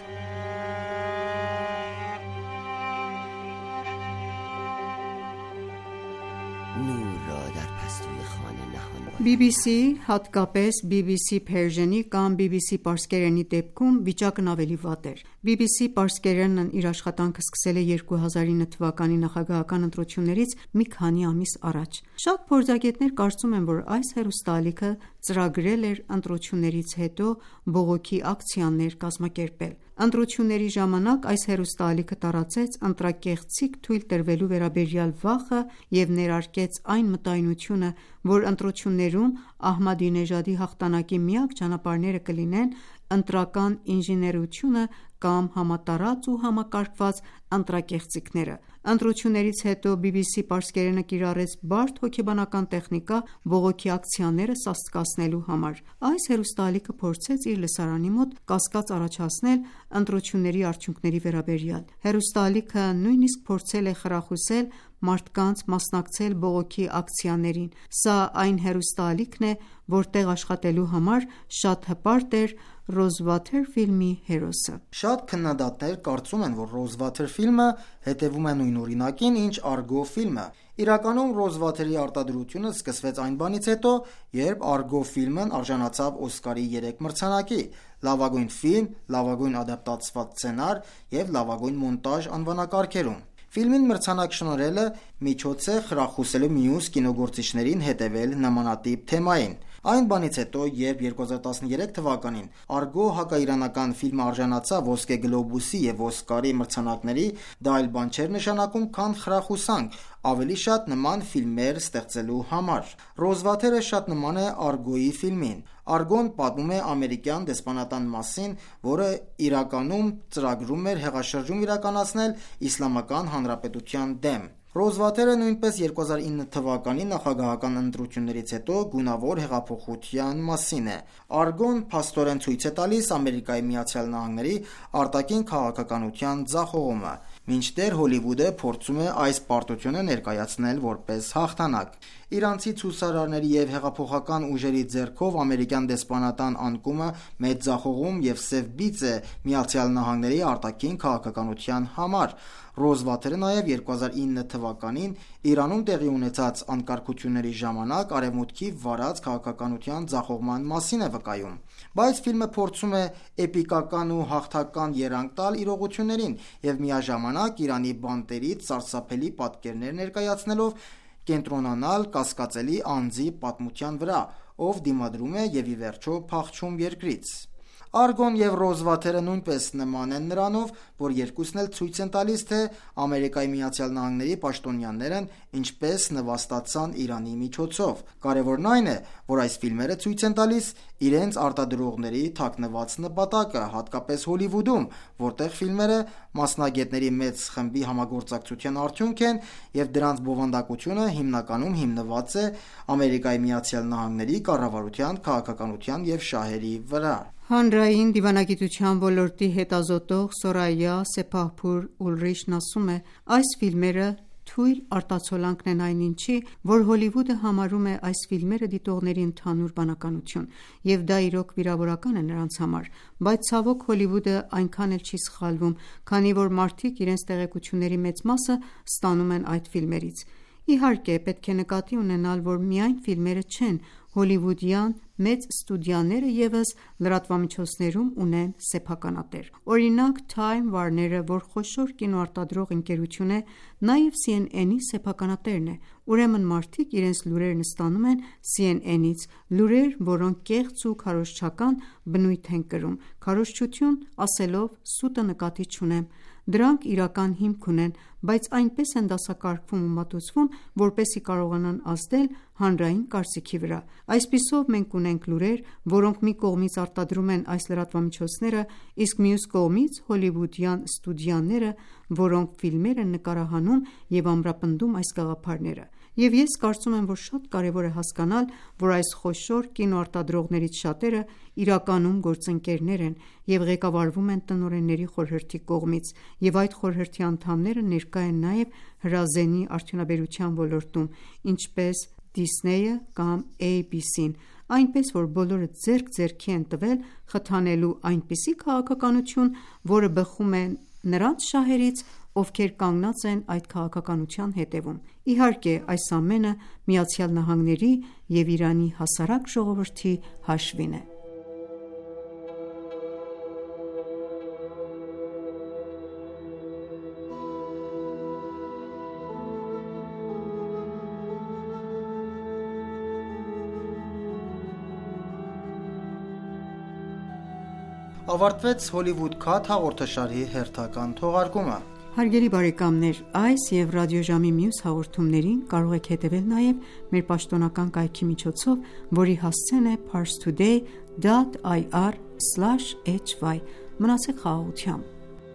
نور را در پستوی خانه نهان բի բի սի, հատկապես բի բի սի Persian-ի կամ բի բի սի պարսկերենի դեպքում վիճակն ավելի վատ էր։ բի բի սի պարսկերենն իր աշխատանքը սկսել է երկու հազար ինը թվականի նախագահական ընտրություններից մի քանի ամիս առաջ։ Շատ փորձագետներ կարծում են, որ այս հեռուստաալիքը ծրագրել էր ընտրություններից հետո բողոքի ակցիաներ կազմակերպել։ Ընտրությունների ժամանակ այս հեռուստաալիքը տարածեց ընտրակեղծիք թույլ տրվելու վերաբերյալ վախը և ներարկեց այն մտայնությունը, որ ընտրություններում Ահմադինեժադի հաղթանակի միակ ճանապարհները կլինեն ընտրական ինժեներությունը կամ համատարած ու համակարգված ընտրակեղծիքները։ Ընտրություններից հետո բի բի սի պարսկերենը կիրառեց բարդ հոգեբանական տեխնիկա բողոքի ակցիաները սաստկացնելու համար։ Այս հեռուստաալիքը փորձեց իր լսարանի մոտ կասկած առաջացնել ընտրությունների արդյունքների վերաբերյալ։ Հեռուստաալիքը նույնիսկ փորձել է խրախուսել մարդկանց մասնակցել բողոքի ակցիաներին։ Սա այն հեռուստաալիքն է, որտեղ աշխատելու համար շատ հպարտ էր Ռոզվաթեր ֆիլմի հերոսը։ Շատ քննադատներ կարծում են, որ Ռոզվաթեր ֆիլմը հետևում է նույն օրինակին, ինչ Argo ֆիլմը։ Իրականում Ռոզվաթերի արտադրությունը սկսվեց այն բանից հետո, երբ Argo ֆիլմն արժանացավ Օսկարի երեք մրցանակի՝ լավագույն ֆիլմ, լավագույն ադապտացված սցենար և լավագույն մոնտաժ անվանակարգերում։ Ֆիլմին մրցանակ շնորհելը միջոց է խրախուսելու մյուս կինոգործիչներին հետևել նմանատիպ թեմային։ Այն բանից հետո, երբ երկու հազար տասներեք թվականին Argo հակաիրանական ֆիլմը արժանացավ Ոսկե գլոբուսի եւ Օսկարի մրցանակների, դա այլ բան չէր նշանակում, քան խրախուսանք ավելի շատ նման ֆիլմեր ստեղծելու համար։ Ռոզվաթերը շատ նման է Argo-ի ֆիլմին։ Argo-ն պատմում է ամերիկյան դեսպանատան մասին, որը իրականում ծրագրում էր հեղաշրջում իրականացնել Իսլամական Հանրապետության դեմ։ Ռոզվաթերը նույնպես երկու հազար ինը թվականի նախագահական ընտրություններից հետո գունավոր հեղափոխության մասին է։ Argo-ն փաստորեն ցույց է տալիս Ամերիկայի Միացյալ Նահանգների արտաքին քաղաքականության ձախողումը, մինչդեռ Հոլիվուդը փորձում է այս պարտությունը ներկայացնել որպես հաղթանակ։ Իրանցի ցուցարարների եւ հեղափոխական ուժերի ձեռքով ամերիկյան դեսպանատան անկումը մեծ ձախողում եւ սև բիծ է Միացյալ Նահանգների արտաքին քաղաքականության համար։ Ռոզվաթերը նաև երկու հազար ինը թվականին Իրանում տեղի ունեցած անկարգությունների ժամանակ Արևմուտքի վարած քաղաքականության ձախողման մասին է վկայում։ Բայց ֆիլմը փորձում է էպիկական ու հաղթական երանգ տալ իրողություններին եւ միաժամանակ Իրանի բանտերից սարսափելի պատկերներ ներկայացնելով կենտրոնանալ կասկածելի անձի պատմության վրա, ով դիմադրում է եւ ի վերջո փախչում երկրից։ Argo-ն եւ Ռոզվաթերը նույնպես նման են նրանով, որ երկուսն էլ ցույց են տալիս, թե Ամերիկայի Միացյալ Նահանգների պաշտոնյաներն ինչպես նվաստացան Իրանի միջոցով։ Կարևորն այն է, որ այս ֆիլմերը ցույց են տալիս իրենց արտադրողների թաքնված նպատակը, հատկապես Հոլիվուդում, որտեղ ֆիլմերը մասնագետների մեծ խմբի համագործակցության արդյունք են եւ դրանց բովանդակությունը հիմնականում հիմնված է Ամերիկայի Միացյալ Նահանգների կառավարության, քաղաքականության եւ շահերի վրա։ Հանրային դիվանագիտության ոլորտի հետազոտող Սորայա Սեփահփուր Ուլրիշն ասում է. այս ֆիլմերը թույլ արտացոլանքն են այն ինչի, որ Հոլիվուդը համարում է այս ֆիլմերը դիտողների ընդհանուր բանականություն, եւ դա իրոք վիրավորական է նրանց համար, բայց ցավոք Հոլիվուդը այնքան էլ չի սխալվում, քանի որ մարդիկ իրենց տեղեկությունների մեծ մասը ստանում են այդ ֆիլմերից։ Իհարկե, պետք է նկատի ունենալ, որ միայն ֆիլմերը չեն, հոլիվուդյան մեծ ստուդիաները ևս լրատվամիջոցներում ունեն սեփականատեր։ Օրինակ, Time Warner-ը, որ խոշոր կինոարտադրող ընկերություն է, նաև C N N-ի սեփականատերն է։ Ուրեմն մարդիկ իրենց լուրերն ստանում են C N N-ից, լուրեր, որոնք կեղծ ու քարոզչական բնույթ են կրում։ Քարոզչություն ասելով սուտը նկատի չունեմ։ Դրանք իրական հիմք ունեն, բայց այնպես են դասակարգվում ու մատուցվում, որպեսզի կարողանան ազդել հանրային կարծիքի վրա։ Այսպիսով մենք ունենք լուրեր, որոնք մի կողմից արտադրում են այս լրատվամիջոցները, իսկ մյուս կողմից հոլիվուդյան ստուդիաները, որոնք ֆիլմեր են նկարահանում եւ ամրապնդում այս գաղափարները։ Եվ ես կարծում եմ, որ շատ կարևոր է հասկանալ, որ այս խոշոր կինոարտադրողներից շատերը իրականում գործընկերներ են եւ ղեկավարվում են տնօրենների խորհրդի կողմից, եւ այդ խորհրդի անդամները ներկա են նաեւ հրազենի արդյունաբերության ոլորտում, ինչպես Disney-ը կամ A B C-ն, այնպես որ բոլորը ձեռք ձեռքի են տվել խթանելու այնպիսի քաղաքականություն, որը բխում է նրանց շահերից, ովքեր կանգնած են այդ քաղաքականության հետևում։ Իհարկե, այս ամենը Միացյալ Նահանգների եւ Իրանի հասարակ ժողովրդի հաշվին է։ Ավարտվեց Hollywood Cut հաղորդաշարի հերթական թողարկումը։ Հարգելի բարեկամներ, այս եւ ռադիոժամի մյուս հաղորդումներին կարող եք հետևել նաեւ մեր պաշտոնական կայքի միջոցով, որի հասցեն է parstoday dot I R slash H Y։ Մնացեք խաղաղությամբ։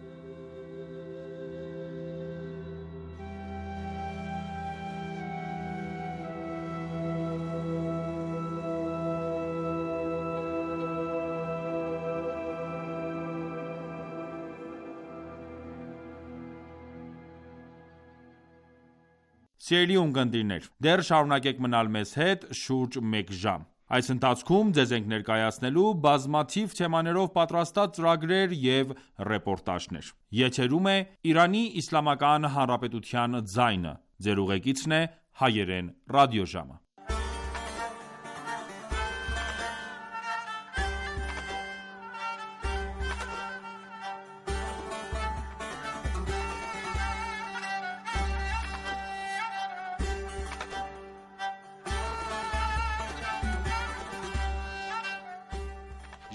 Սիրելի ունկնդիրներ, դեռ շարունակեք մնալ մեզ հետ շուրջ մեկ ժամ։ Այս ընթացքում ձեզ ենք ներկայացնելու բազմաթիվ թեմաներով պատրաստած ծրագրեր և ռեպորտաժներ։ Եթերում է Իրանի Իսլամական Հանրապետության ձայնը։ Ձեր ուղեկիցն է հայերեն ռադիոժամը։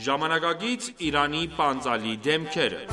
Ժամանակակից Իրանի պանծալի դեմքերը։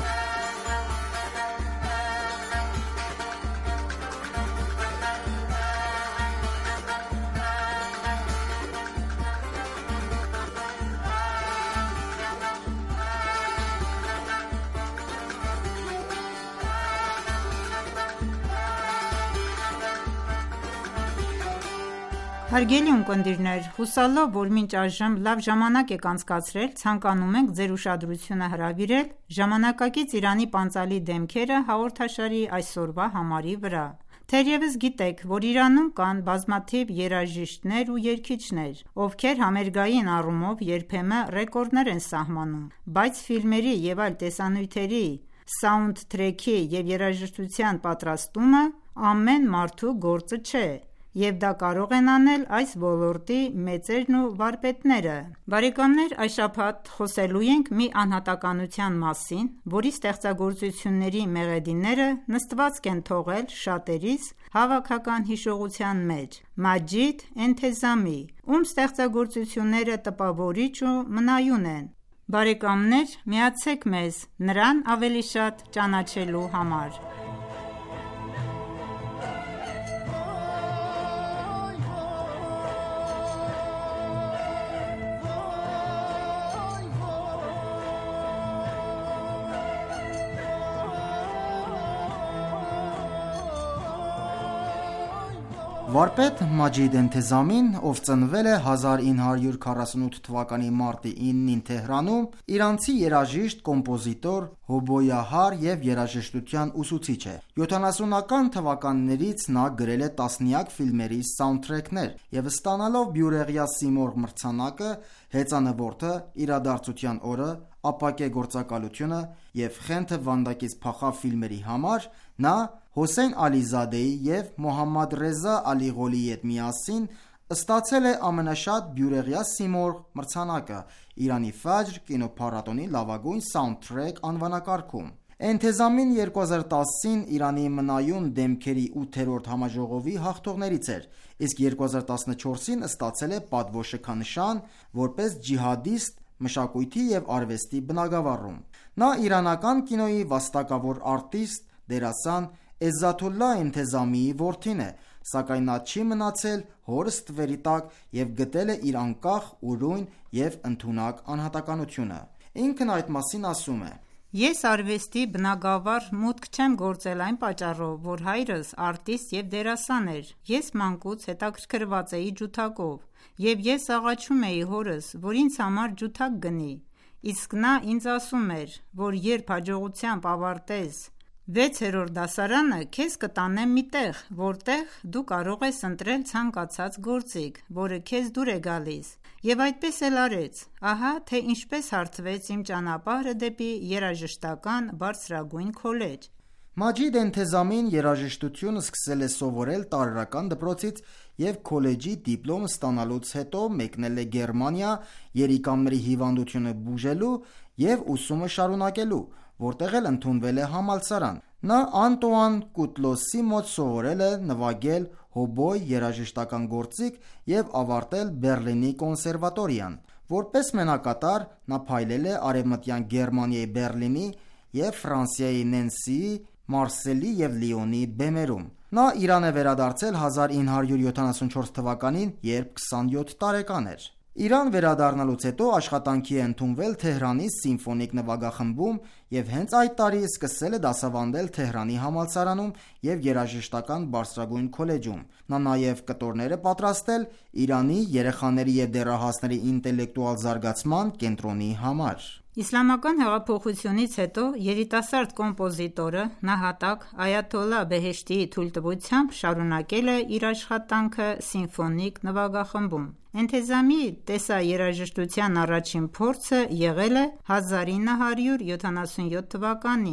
Հարգելի ունկնդիրներ, հուսալով, որ մինչ այժմ լավ ժամանակ եք անցկացրել, ցանկանում ենք ձեր ուշադրությունը հրավիրել «Ժամանակակից Իրանի պանծալի դեմքերը» հաղորդաշարի այսօրվա համարի վրա։ Թերևս գիտեք, որ Իրանում կան բազմաթիվ երաժիշտներ ու երգիչներ, ովքեր համերգային առումով երբեմն ռեկորդներ են սահմանում, բայց ֆիլմերի և այլ տեսանյութերի սաունդթրեքի և երաժշտության պատրաստումը ամեն մարդու գործը չէ, և դա կարող են անել այս ոլորտի մեծերն ու վարպետները։ Բարեկամներ, այս շաբաթ խոսելու ենք մի անհատականության մասին, որի ստեղծագործությունների մեղեդիները նստվածք են թողել շատերիս հավաքական հիշողության մեջ՝ Մաջիդ Էնթեզամի, ում ստեղծագործությունները տպավորիչ ու մնայուն են։ Բարեկամներ, միացեք մեզ նրան ավելի շատ ճանաչելու համար։ Վարպետ Մաջիդ Էնթեզամին, ով ծնվել է հազար ինը հարյուր քառասունութ թվականի մարտի իննին Թեհրանում, իրանցի երաժիշտ, կոմպոզիտոր, հոբոյահար և երաժշտության ուսուցիչ է։ յոթանասունական թվականներից նա գրել է տասնյակ ֆիլմերի սաունդթրեքներ և ստանալով Բյուրեղյա Սիմորղ մրցանակը, Հեծանվորդը, Իրադարձության օրը, Ապակե գործակալությունը և Խենթը վանդակից փախավ ֆիլմերի համար, նա Հոսեյն Ալիզադեի և Մոհամմադ Ռեզա Ալիղոլիի հետ միասին ստացել է ամենաշատ Բյուրեղյա Սիմորղ մրցանակը Իրանի Ֆաջր կինոփառատոնի լավագույն սաունդթրեք անվանակարգում։ Էնթեզամին երկու հազար տասին Իրանի մնայուն դեմքերի ութերորդ համաժողովի հաղթողներից էր, իսկ երկու հազար տասնչորսին ստացել է պատվո շքանշան որպես ջիհադիստ մշակույթի և արվեստի բնագավառում։ Նա իրանական կինոյի վաստակավոր արտիստ, դերասան Էզզաթոլլահ Էնթեզամիի որդին է, սակայն նա չի մնացել հոր ստվերի տակ և գտել է իր անկախ, ուրույն և ընդունակ անհատականությունը։ Ինքն այդ մասին ասում է. Ես արվեստի բնագավառ մուտք չեմ գործել այն պատճառով, որ հայրս արտիստ և դերասան էր։ Ես մանկուց հետաքրքրված էի ջութակով, և ես աղաչում էի հորս, որ ինձ համար ջութակ գնի, իսկ նա ինձ ասում էր, որ երբ հաջողությամբ ավարտես վեցերորդ դասարանը, քեզ կտանեմ մի տեղ, որտեղ դու կարող ես ընտրել ցանկացած գործիք, որը քեզ դուր է գալիս, և այդպես էլ արեց։ Ահա թե ինչպես հարթվեց իմ ճանապարհը դեպի երաժշտական բարձրագույն քոլեջ։ Մաջիդ Էնթեզամին երաժշտություն սկսել է սովորել տարրական դպրոցից և քոլեջի դիպլոմ ստանալուց հետո մեկնել է Գերմանիա երիկամների հիվանդությունը բուժելու և ուսումը շարունակելու, որտեղ էլ ընդունվել է համալսարան։ Նա Անտուան Կուտլոսի մոտ սովորել է նվագել հոբոյ երաժշտական գործիք և ավարտել Բեռլինի կոնսերվատորիան։ Որպես մենակատար նա փայլել է Արևմտյան Գերմանիայի Բեռլինի և Ֆրանսիայի Նենսիի, Մարսելի և Լիոնի բեմերում։ Նա Իրան է վերադարձել հազար ինը հարյուր յոթանասունչորս թվականին, երբ քսանյոթ տարեկան էր։ Իրան վերադառնալուց հետո աշխատանքի է ընդունվել Թեհրանի սիմֆոնիկ նվագախմբում և հենց այդ տարի սկսել է դասավանդել Թեհրանի համալսարանում և երաժշտական բարձրագույն քոլեջում։ Նա նաև կտորներ է պատրաստել Իրանի երեխաների և դեռահասների ինտելեկտուալ զարգացման կենտրոնի համար։ Իսլամական հեղափոխությունից հետո երիտասարդ կոմպոզիտորը նահատակ Այաթոլլահ Բեհեշթիի թույլտվությամբ շարունակել է իր աշխատանքը սիմֆոնիկ նվագախմբում։ Էնթեզամի տեսաերաժշտության առաջին փորձը եղել է հազար ինը հարյուր յոթանասունյոթ թվականին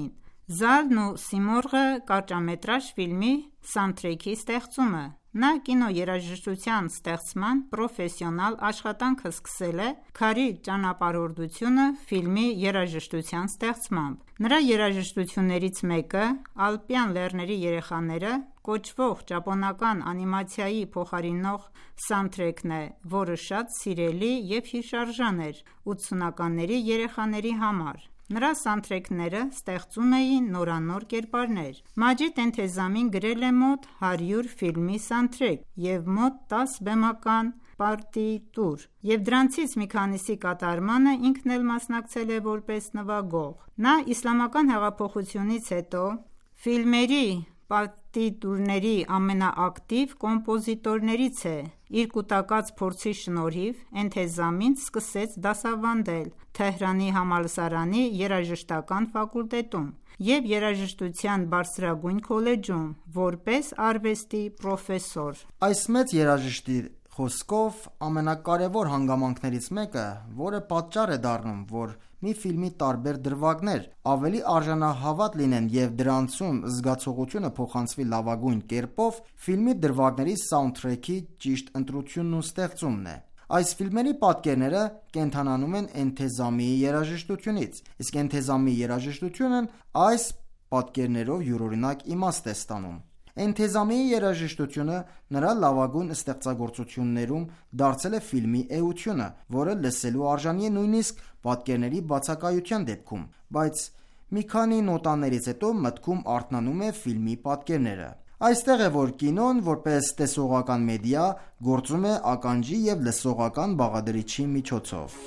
Զալն ու Սիմորղը կարճամետրաժ ֆիլմի սաունդթրեքի ստեղծումը։ Նա կինոերաժշտության ստեղծման պրոֆեսիոնալ աշխատանքը սկսել է «Քարի ճանապարհորդությունը» ֆիլմի երաժշտության ստեղծմամբ։ Նրա երաժշտություններից մեկը «Ալպյան լեռների երեխաները» կոչվող ճապոնական անիմացիայի փոխարինող սաունդթրեքն է, որը շատ սիրելի և հիշարժան էր ութսունականների երեխաների համար։ Նրա սաունդթրեքները ստեղծում էին նորանոր կերպարներ։ Մաջիդ Էնթեզամին գրել է մոտ հարյուր ֆիլմի սաունդթրեք և մոտ տաս բեմական պարտիտուր, և դրանցից մի քանիսի կատարմանը ինքն էլ մասնակցել է որպես նվագող։ Նա իսլամական հեղափոխությունից հետո ֆիլմերի պարտիտուրների ամենաակտիվ կոմպոզիտորներից է։ Իր կուտակած փորձի շնորհիվ Էնթեզամին սկսեց դասավանդել Թեհրանի համալսարանի երաժշտական ֆակուլտետում և երաժշտության բարձրագույն քոլեջում որպես արվեստի պրոֆեսոր։ Այս մեծ երաժշտի խոսքով ամենակարևոր հանգամանքներից մեկը, որը պատճառ է դառնում, որ մի ֆիլմի տարբեր դրվագներ ավելի արժանահավատ լինեն և դրանցում զգացողությունը փոխանցվի լավագույն կերպով, ֆիլմի դրվագների սաունդթրեքի ճիշտ ընտրությունն ու ստեղծումն է։ Այս ֆիլմերի պատկերները կենդանանում են Էնթեզամիի երաժշտությունից, իսկ Էնթեզամիի երաժշտությունն այս պատկերներով յուրօրինակ իմաստ է ստանում։ Էնթեզամիի երաժշտությունը նրա լավագույն ստեղծագործություններում դարձել է ֆիլմի էությունը, որը լսելու արժանի է նույնիսկ պատկերների բացակայության դեպքում, բայց մի քանի նոտաներից հետո մտքում արթնանում է ֆիլմի պատկերները։ Այստեղ է, որ կինոն, որպես տեսողական մեդիա, գործում է ականջի և լսողական բաղադրիչի միջոցով։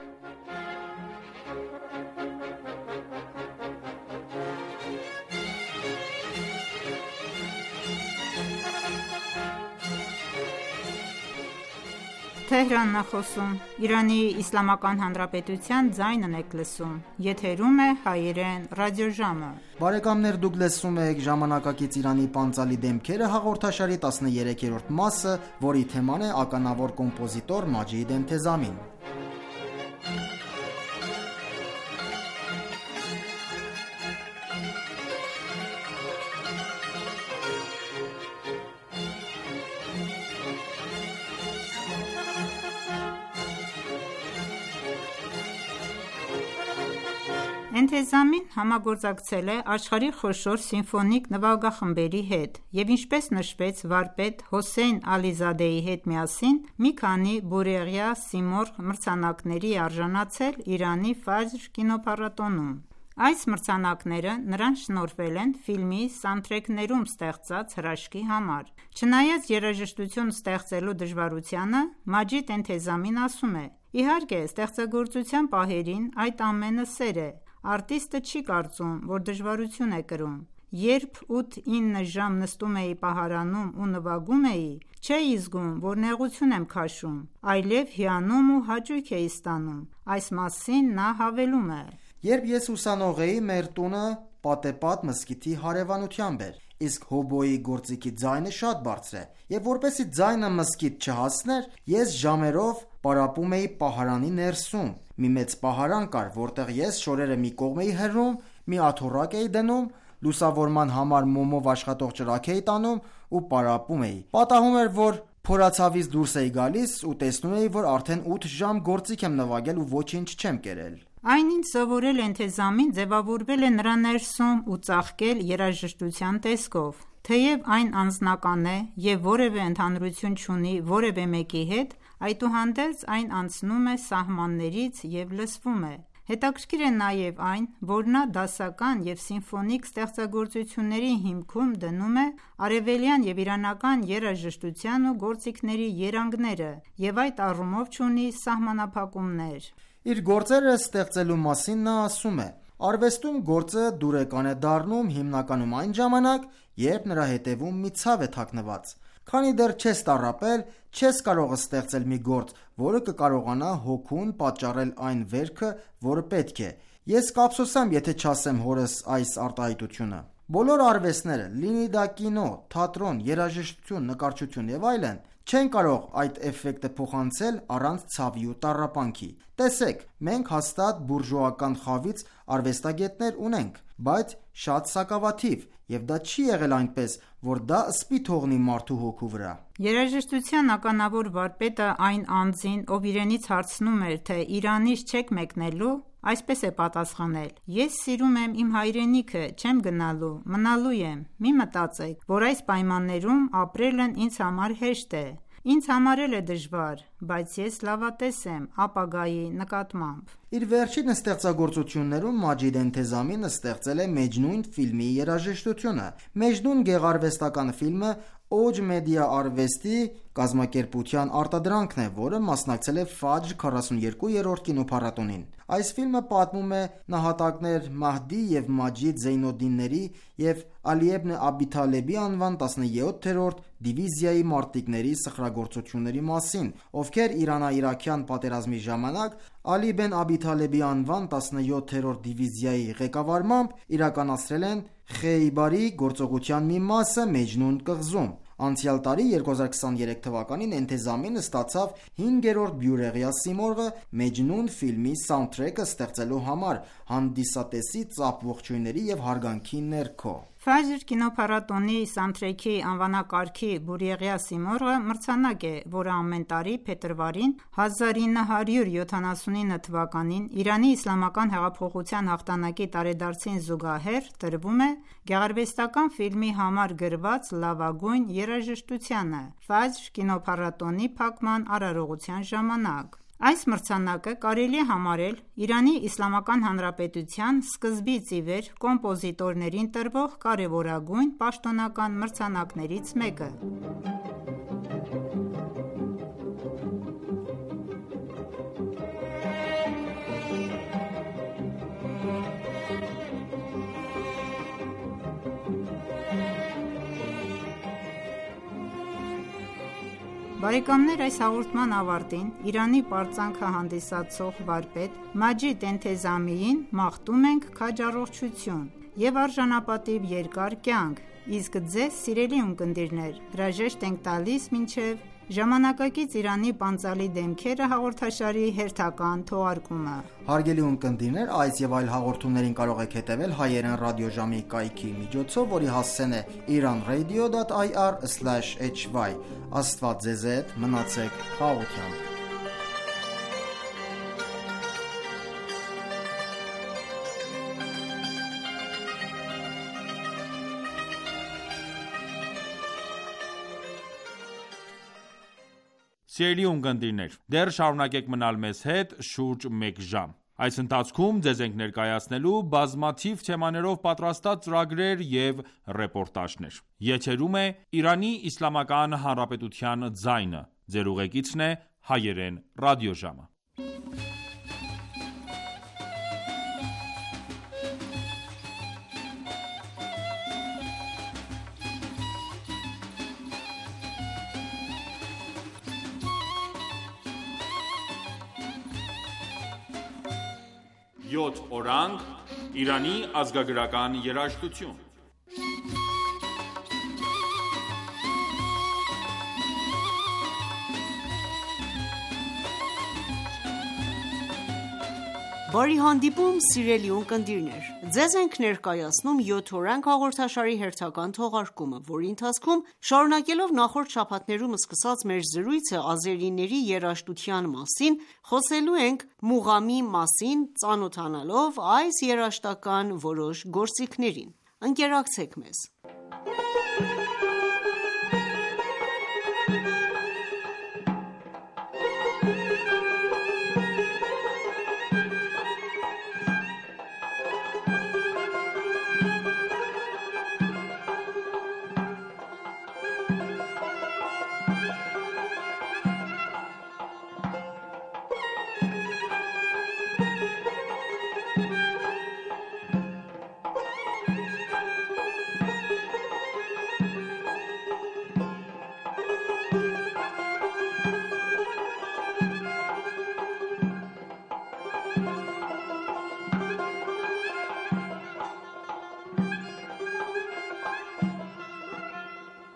Թեհրանն է խոսում։ Իրանի Իսլամական Հանրապետության ձայնն եք լսում։ Եթերում է հայերեն ռադիոժամը։ Բարեկամներ, դուք լսում եք «Ժամանակակից Իրանի պանծալի դեմքերը» հաղորդաշարի տասներեքերորդ մասը, որի թեման է ականավոր կոմպոզիտոր Մաջիդ Էնթեզամին։ Էնթեզամին համագործակցել է աշխարհի խոշոր սիմֆոնիկ նվագախմբերի հետ և ինչպես նշվեց վարպետ Հոսեյն Ալիզադեի հետ միասին մի քանի բուրեղյա Սիմորղ մրցանակների է արժանացել Իրանի Ֆաջր կինոփառատոնում։ Այս մրցանակները նրան շնորհվել են ֆիլմի սաունդթրեքներում ստեղծած հրաշքի համար։ Չնայած երաժշտություն ստեղծելու դժվարությանը, Մաջիդ Էնթեզամին ասում է. «Իհարկե, ստեղծագործության պահերին այդ ամենը սեր է։ Արտիստը չի կարծում, որ դժվարություն է կրում։ Երբ ութ-ինը ժամ նստում էի պահարանում ու նվագում էի, չէի զգում, որ նեղություն եմ քաշում, այլև հիանում ու հաճույք էի ստանում»։ Այս մասին նա հավելում է. «Երբ ես ուսանող էի, մեր տունը պատեպատ մզկիթի հարևանությամբ էր, իսկ հոբոյի գործիքի ձայնը շատ բարձր է, և որպեսզի ձայնը մզկիթ չհասներ, ես ժամերով պարապում էի պահարանի ներսում։ Մի մեծ պահարան կար, որտեղ ես շորերը մի կողմ էի հրում, մի աթոռակ էի դնում, լուսավորման համար մոմով աշխատող ճրագ էի տանում ու պարապում էի։ Պատահում էր, որ փորացավից դուրս էի գալիս ու տեսնում էի, որ արդեն ութ ժամ գործիք եմ նվագել ու ոչինչ չեմ կերել»։ Այն, ինչ սովորել Էնթեզամին, ձևավորվել է նրա ներսում ու ծաղկել երաժշտության տեսքով։ Թեև այն անձնական է և որևէ ընդհանրություն չունի որևէ մեկի հետ, այդուհանդերձ այն անցնում է սահմաններից և լսվում է։ Հետաքրքիր է նաև այն, որ նա դասական և սիմֆոնիկ ստեղծագործությունների հիմքում դնում է արևելյան և իրանական երաժշտության ու գործիքների երանգները և այդ առումով չունի սահմանափակումներ։ Իր գործերը ստեղծելու մասին նա ասում է. «Արվեստում գործը դուրեկան է դառնում հիմնականում այն ժամանակ, երբ նրա հետևում մի ցավ է թաքնված։ Քանի դեռ չես տառապել, չես կարող ստեղծել մի գործ, որը կկարողանա հոգուն պատճառել այն վերքը, որը պետք է։ Ես կափսոսեմ, եթե չասեմ հորս այս արտահայտությունը։ Բոլոր արվեստները, լինի դա կինո, թատրոն, երաժշտություն, նկարչություն և այլն, Չեն կարող այդ էֆեկտը փոխանցել առանց ցավի ու տառապանքի։ Տեսեք, մենք հաստատ բուրժուական խավից արվեստագետներ ունենք, բայց շատ սակավաթիվ, եւ դա չի եղել այնպես, որ դա սպի թողնի մարդու հոգու վրա։ Երաժշտության ականավոր վարպետը այն անձին, ով իրենից հարցնում էր, թե Իրանից չեք մեկնելու, այսպես է պատասխանել. «Ես սիրում եմ իմ հայրենիքը, չեմ գնալու, մնալու եմ։ Մի մտածեք, որ այս պայմաններում ապրելն ինձ համար հեշտ է։ Ինձ համար էլ է դժվար, բայց ես լավատես եմ ապագայի նկատմամբ»։ Իր վերջին ստեղծագործություններում Մաջիդ Էնթեզամին ստեղծել է Մեջնուն ֆիլմի երաժշտությունը։ Մեջնուն գեղարվեստական ֆիլմը Օջ մեդիա արվեստի կազմակերպության արտադրանքն է, որը մասնակցել է Ֆաջր քառասունյոթերորդ կինոփառատոնին։ Այս ֆիլմը պատմում է նահատակներ Մահդի և Մաջիդ Զեյնոդդինների և Ալի Իբն Աբի Թալեբի անվան տասնյոթերորդ դիվիզիայի մարտիկների սխրագործությունների մասին, ովքեր Իրանա-իրաքյան պատերազմի ժամանակ Ալի Իբն Աբի Թալեբի անվան տասնյոթերորդ դիվիզիայի ղեկավարմամբ իրականացրել են Խեյբարի գործողության մի մասը Մեջնուն կղզում։ Անցյալ տարի երկու հազար քսաներեք թվականին Էնթեզամին ստացավ հինգերորդ բյուրեղյա Սիմորղը Մեջնուն ֆիլմի սաունդթրեքը ստեղծելու համար հանդիսատեսի ծափ ողջույնների և հարգանքի ներքո։ Ֆաջր կինոփառատոնի սաունդթրեքի անվանակարգի բուրեղյա Սիմորղը մրցանակ է, որը ամեն տարի փետրվարին հազար ինը հարյուր յոթանասունինը թվականին Իրանի իսլամական հեղափոխության հաղթանակի տարեդարձին զուգահեռ տրվում է գեղարվեստական ֆիլմի համար գրված լավագույն երաժշտությանը Ֆաջր կինոփառատոնի փակման արարողության ժամանակ։ Այս մրցանակը կարելի է համարել Իրանի Իսլամական Հանրապետության սկզբից ի վեր կոմպոզիտորներին տրվող կարևորագույն պաշտոնական մրցանակներից մեկը։ Բարեկամներ, այս հաղորդման ավարտին Իրանի պարծանքը հանդիսացող վարպետ Մաջիդ Էնթեզամիին մաղթում ենք քաջառողջություն և արժանապատիվ երկար կյանք, իսկ ձեզ սիրելի ունկնդիրներ հրաժեշտ ենք տալիս մինչև ժամանակակից Իրանի պանծալի դեմքերը հաղորդաշարի հերթական թողարկումը։ Հարգելի ունկնդիրներ, այս և այլ հաղորդումներին կարող եք հետևել հայերեն ռադիոժամի կայքի միջոցով, որի հասցեն է իրանradio dot i r slash h y։ Աստված ձեզ հետ, մնացեք խաղաղությամբ։ Սիրելի ունկնդիրներ, դեռ շարունակեք մնալ մեզ հետ շուրջ մեկ ժամ։ Այս ընթացքում ձեզ ենք ներկայացնելու բազմաթիվ թեմաներով պատրաստած ծրագրեր և ռեպորտաժներ։ Եթերում է Իրանի Իսլամական Հանրապետության ձայնը։ Ձեր ուղեկիցն է հայերեն ռադիոժամը։ Յոթ օրանգ Իրանի ազգագրական երաժշտություն։ Բարի հանդիպում, սիրելի ունկնդիրներ։ Ձեզ ենք ներկայացնում յոթ օրանգ հաղորդաշարի հերթական թողարկումը, որի ընթացքում շարունակելով նախորդ շաբաթներում սկսած մեր զրույցը ազերիների երաժշտության մասին, խոսելու ենք մուղամի մասին, ծանոթանալով այս երաժշտական որոշ գործիքներին։ Ընկերակցեք մեզ։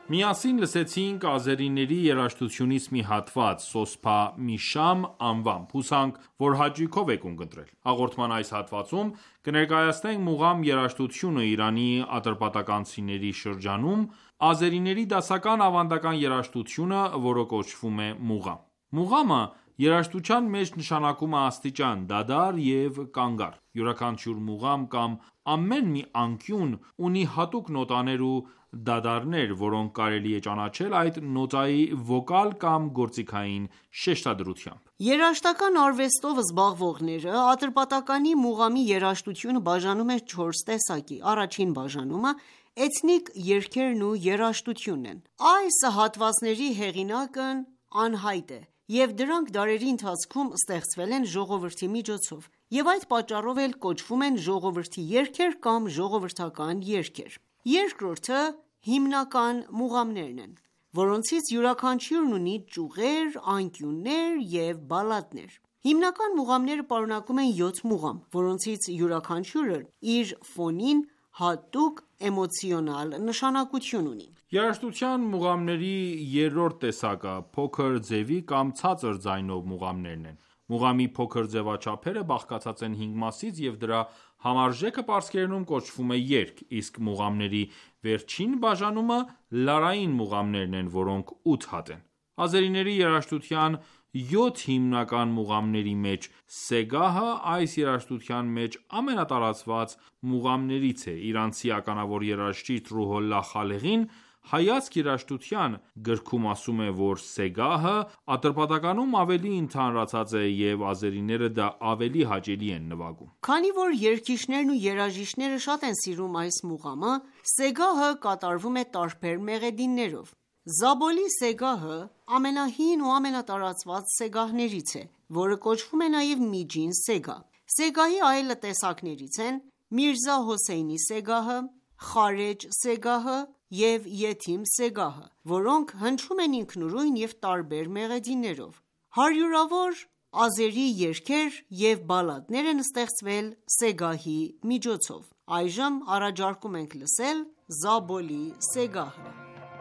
Միասին լսեցինք ազերիների երաժշտությունից մի հատված «Սոսփա Միշամ» անվամբ։ Հուսանք, որ հաճույքով եք ունկնդրել։ Հաղորդման այս հատվածում կներկայացնենք մուղամ երաժշտությունը Իրանի ատրպատականցիների շրջանում, ազերիների դասական ավանդական երաժշտությունը, որը կոչվում է մուղամ։ Մուղամը երաժշտության մեջ նշանակում է աստիճան, դադար և կանգառ։ Յուրաքանչյուր մուղամ կամ ամեն մի անկյուն ունի հատուկ նոտաներ ու դադարներ, որոնք կարելի է ճանաչել այդ նոտայի վոկալ կամ գործիքային շեշտադրությամբ։ Երաժշտական արվեստով զբաղվողները Ատրպատականի մուղամի երաժշտությունը բաժանում են չորս տեսակի։ Առաջին բաժանումը էթնիկ երգերն ու երաժշտությունն են։ Այս հատվածների հեղինակն անհայտ է, և դրանք դարերի ընթացքում ստեղծվել են ժողովրդի միջոցով և այդ պատճառով էլ կոչվում են ժողովրդի երգեր կամ ժողովրդական երգեր։ Երկրորդը հիմնական մուղամներն են, որոնցից յուրաքանչյուրն ունի ճյուղեր, անկյուններ և բալլադներ։ Հիմնական մուղամները պարունակում են յոթ մուղամ, որոնցից յուրաքանչյուրն իր ֆոնին հատուկ էմոցիոնալ նշանակություն ունի։ Երաժշտության մուղամների երրորդ տեսակը փոքր ձևի կամ ցածր ձայնով մուղամներն են։ Մուղամի փոքր ձևաչափերը բաղկացած են հինգ մասից և դրա համարժեքը պարսկերենում կոչվում է երգ, իսկ մուղամների վերջին բաժանումը լարային մուղամներն են, որոնք ութ հատ են։ Ազերիների երաժշտության յոթ հիմնական մուղամների մեջ Սեգահը այս երաժշտության մեջ ամենատարածված մուղամներից է։ Իրանցի ականավոր երաժշտիչ Ռուհոլլահ Խալեղին «Հայացք երաժշտության» գրքում ասում է, որ Սեգահը Ատրպատականում ավելի ընդհանրացած է և ազերիները դա ավելի հաճելի են նվագում։ Քանի որ երգիչներն ու երաժիշտները շատ են սիրում այս մուղամը, Սեգահը կատարվում է տարբեր մեղեդիներով։ Զաբոլի Սեգահը ամենահին ու ամենատարածված սեգահներից է, որը կոչվում է նաև միջին սեգահ։ Սեգահի այլ տեսակներից են Միրզա Հոսեյնի Սեգահը, Խարեջ Սեգահը և Եթիմ Սեգահը, որոնք հնչում են ինքնուրույն և տարբեր մեղեդիներով։ Հարյուրավոր ազերի երգեր և բալլադներ են ստեղծվել Սեգահի միջոցով։ Այժմ առաջարկում ենք լսել Զաբոլի Սեգահը։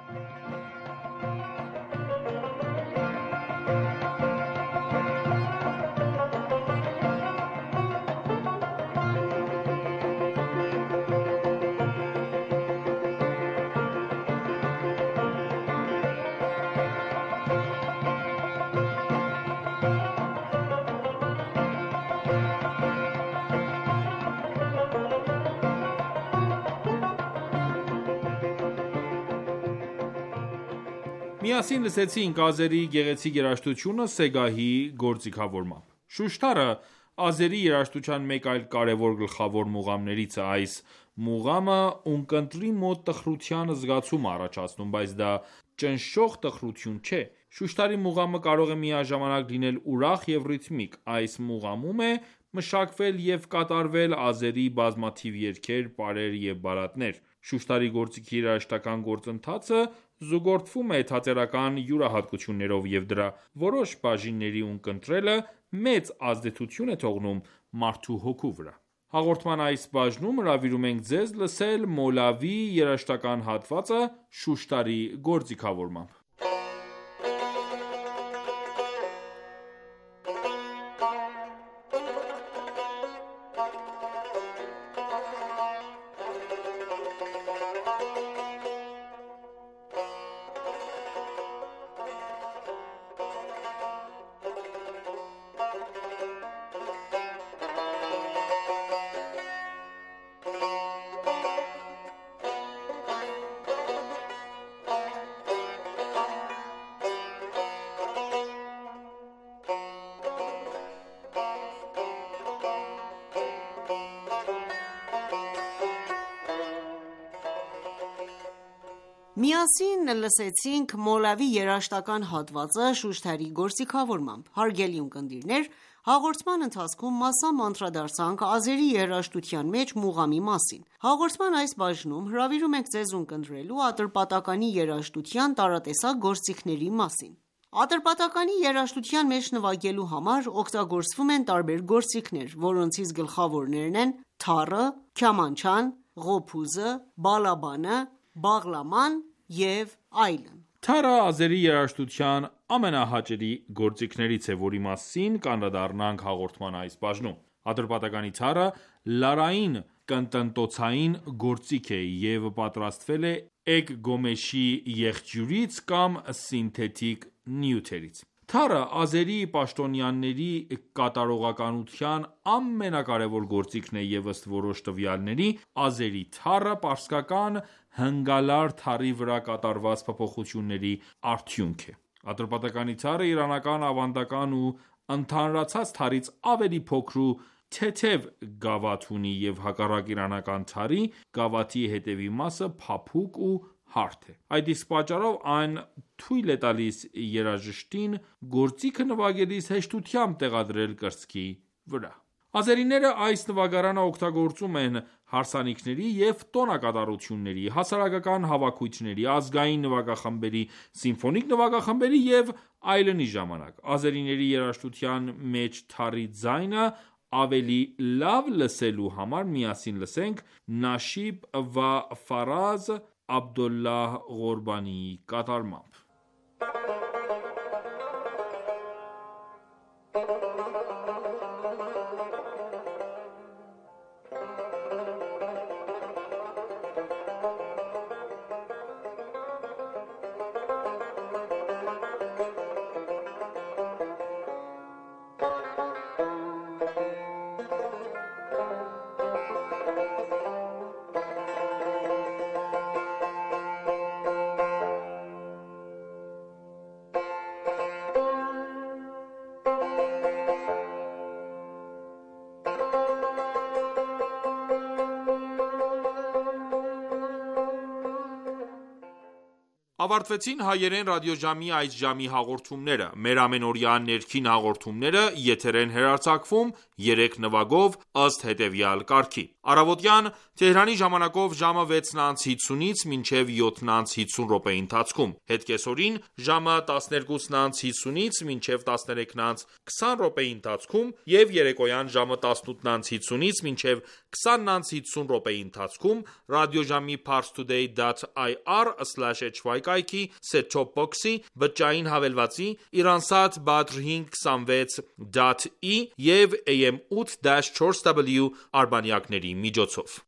Միասին լսեցինք ազերի գեղեցիկ երաժշտությունը Սեգահի գործիքավորմամբ։ Շուշթարը ազերի երաժշտության մեկ այլ կարևոր գլխավոր մուղամներից է։ Այս մուղամը ունկնդրի մոտ տխրության զգացում է առաջացնում, բայց դա ճնշող տխրություն չէ։ Շուշթարի մուղամը կարող է միաժամանակ լինել ուրախ և ռիթմիկ։ Այս մուղամում է մշակվել և կատարվել ազերի բազմաթիվ երգեր, պարեր և բալլադներ։ Շուշթարի գործիքի երաժշտական գործընթացը զուգորդվում է թատերական յուրահատկություններով, և դրա որոշ բաժինների ունկնդրելը մեծ ազդեցություն է թողնում մարդու հոգու վրա։ Հաղորդման այս բաժնում հրավիրում ենք ձեզ լսել Մոլավի երաժշտական հատվածը Շուշտարի գործիքավորմամբ։ Միասին լսեցինք Մոլավի երաժշտական հատվածը Շուշթարի գործիքավորմամբ։ Հարգելի ունկնդիրներ, հաղորդման ընթացքում մասամբ անդրադարձանք ազերի երաժշտության մեջ մուղամի մասին։ Հաղորդման այս բաժնում հրավիրում ենք ձեզ ունկնդրելու Ատրպատականի երաժշտության տարատեսակ գործիքների մասին։ Ատրպատականի երաժշտության մեջ նվագելու համար օգտագործվում են տարբեր գործիքներ, որոնցից գլխավորներն են թառը, քյամանչան, ղոփուզը, բալաբանը, բաղլաման և այլն։ Թարը ազերի երաժշտության ամենահաճելի գործիքներից է, որի մասին կանդրադառնանք հաղորդման այս բաժնում։ Ատրպատականի թարը լարային կնտնտոցային գործիք է և պատրաստվել է էգ գոմեշի եղջյուրից կամ սինթետիկ նյութերից։ Թարը ազերի պաշտոնյաների կատարողականության ամենակարևոր գործիքն է և ըստ որոշ տվյալների, ազերի թարը պարսկական հնգալար թարի վրա կատարված փոփոխությունների արդյունք է։ Ատրպատականի թարը իրանական ավանդական ու ընդհանրացած թարից ավելի փոքր ու թեթև գավաթ ունի և հակառակ իրանական թարի, գավաթի հետևի մասը փափուկ ու հարթ է։ Այդ իսկ պատճառով այն թույլ է տալիս երաժշտին գործիքը նվագելիս հեշտությամբ տեղադրել կրծքի վրա։ Ազերիները այս նվագարանը օգտագործում են հարսանիքների և տոնակատարությունների, հասարակական հավաքույթների, ազգային նվագախմբերի, սիմֆոնիկ նվագախմբերի և այլնի ժամանակ։ Ազերիների երաժշտության մեջ թարի ձայնը ավելի լավ լսելու համար միասին լսենք Նաշիբ վա Ֆարազ Աբդոլլահ Ղորբանիի կատարմամբ։ Ավարտվեցին հայերեն ռադիոժամի այս ժամի հաղորդումները։ Մեր ամենօրյա ներքին հաղորդումները եթեր են հեռարձակվում երեք նվագով ըստ հետևյալ կարգի։ Առավոտյան Թեհրանի ժամանակով ժամը վեցն անց հիսունից մինչև յոթն անց հիսուն րոպեի ընթացքում, հետ կեսօրին ժամը տասներկուսն անց հիսունից մինչև տասներեքն անց քսան րոպեի ընթացքում և երեկոյան ժամը տասնութն անց հիսունից մինչև քսանն անց հիսուն րոպեի ընթացքում ռադիոժամի parstoday dot i r slash h y կայքի set-top box-ի, բջջային հավելվածի, Iransat Badr հինգ քսանվեց դոտ ի և A M eight dash four W արբանյակների միջոցով։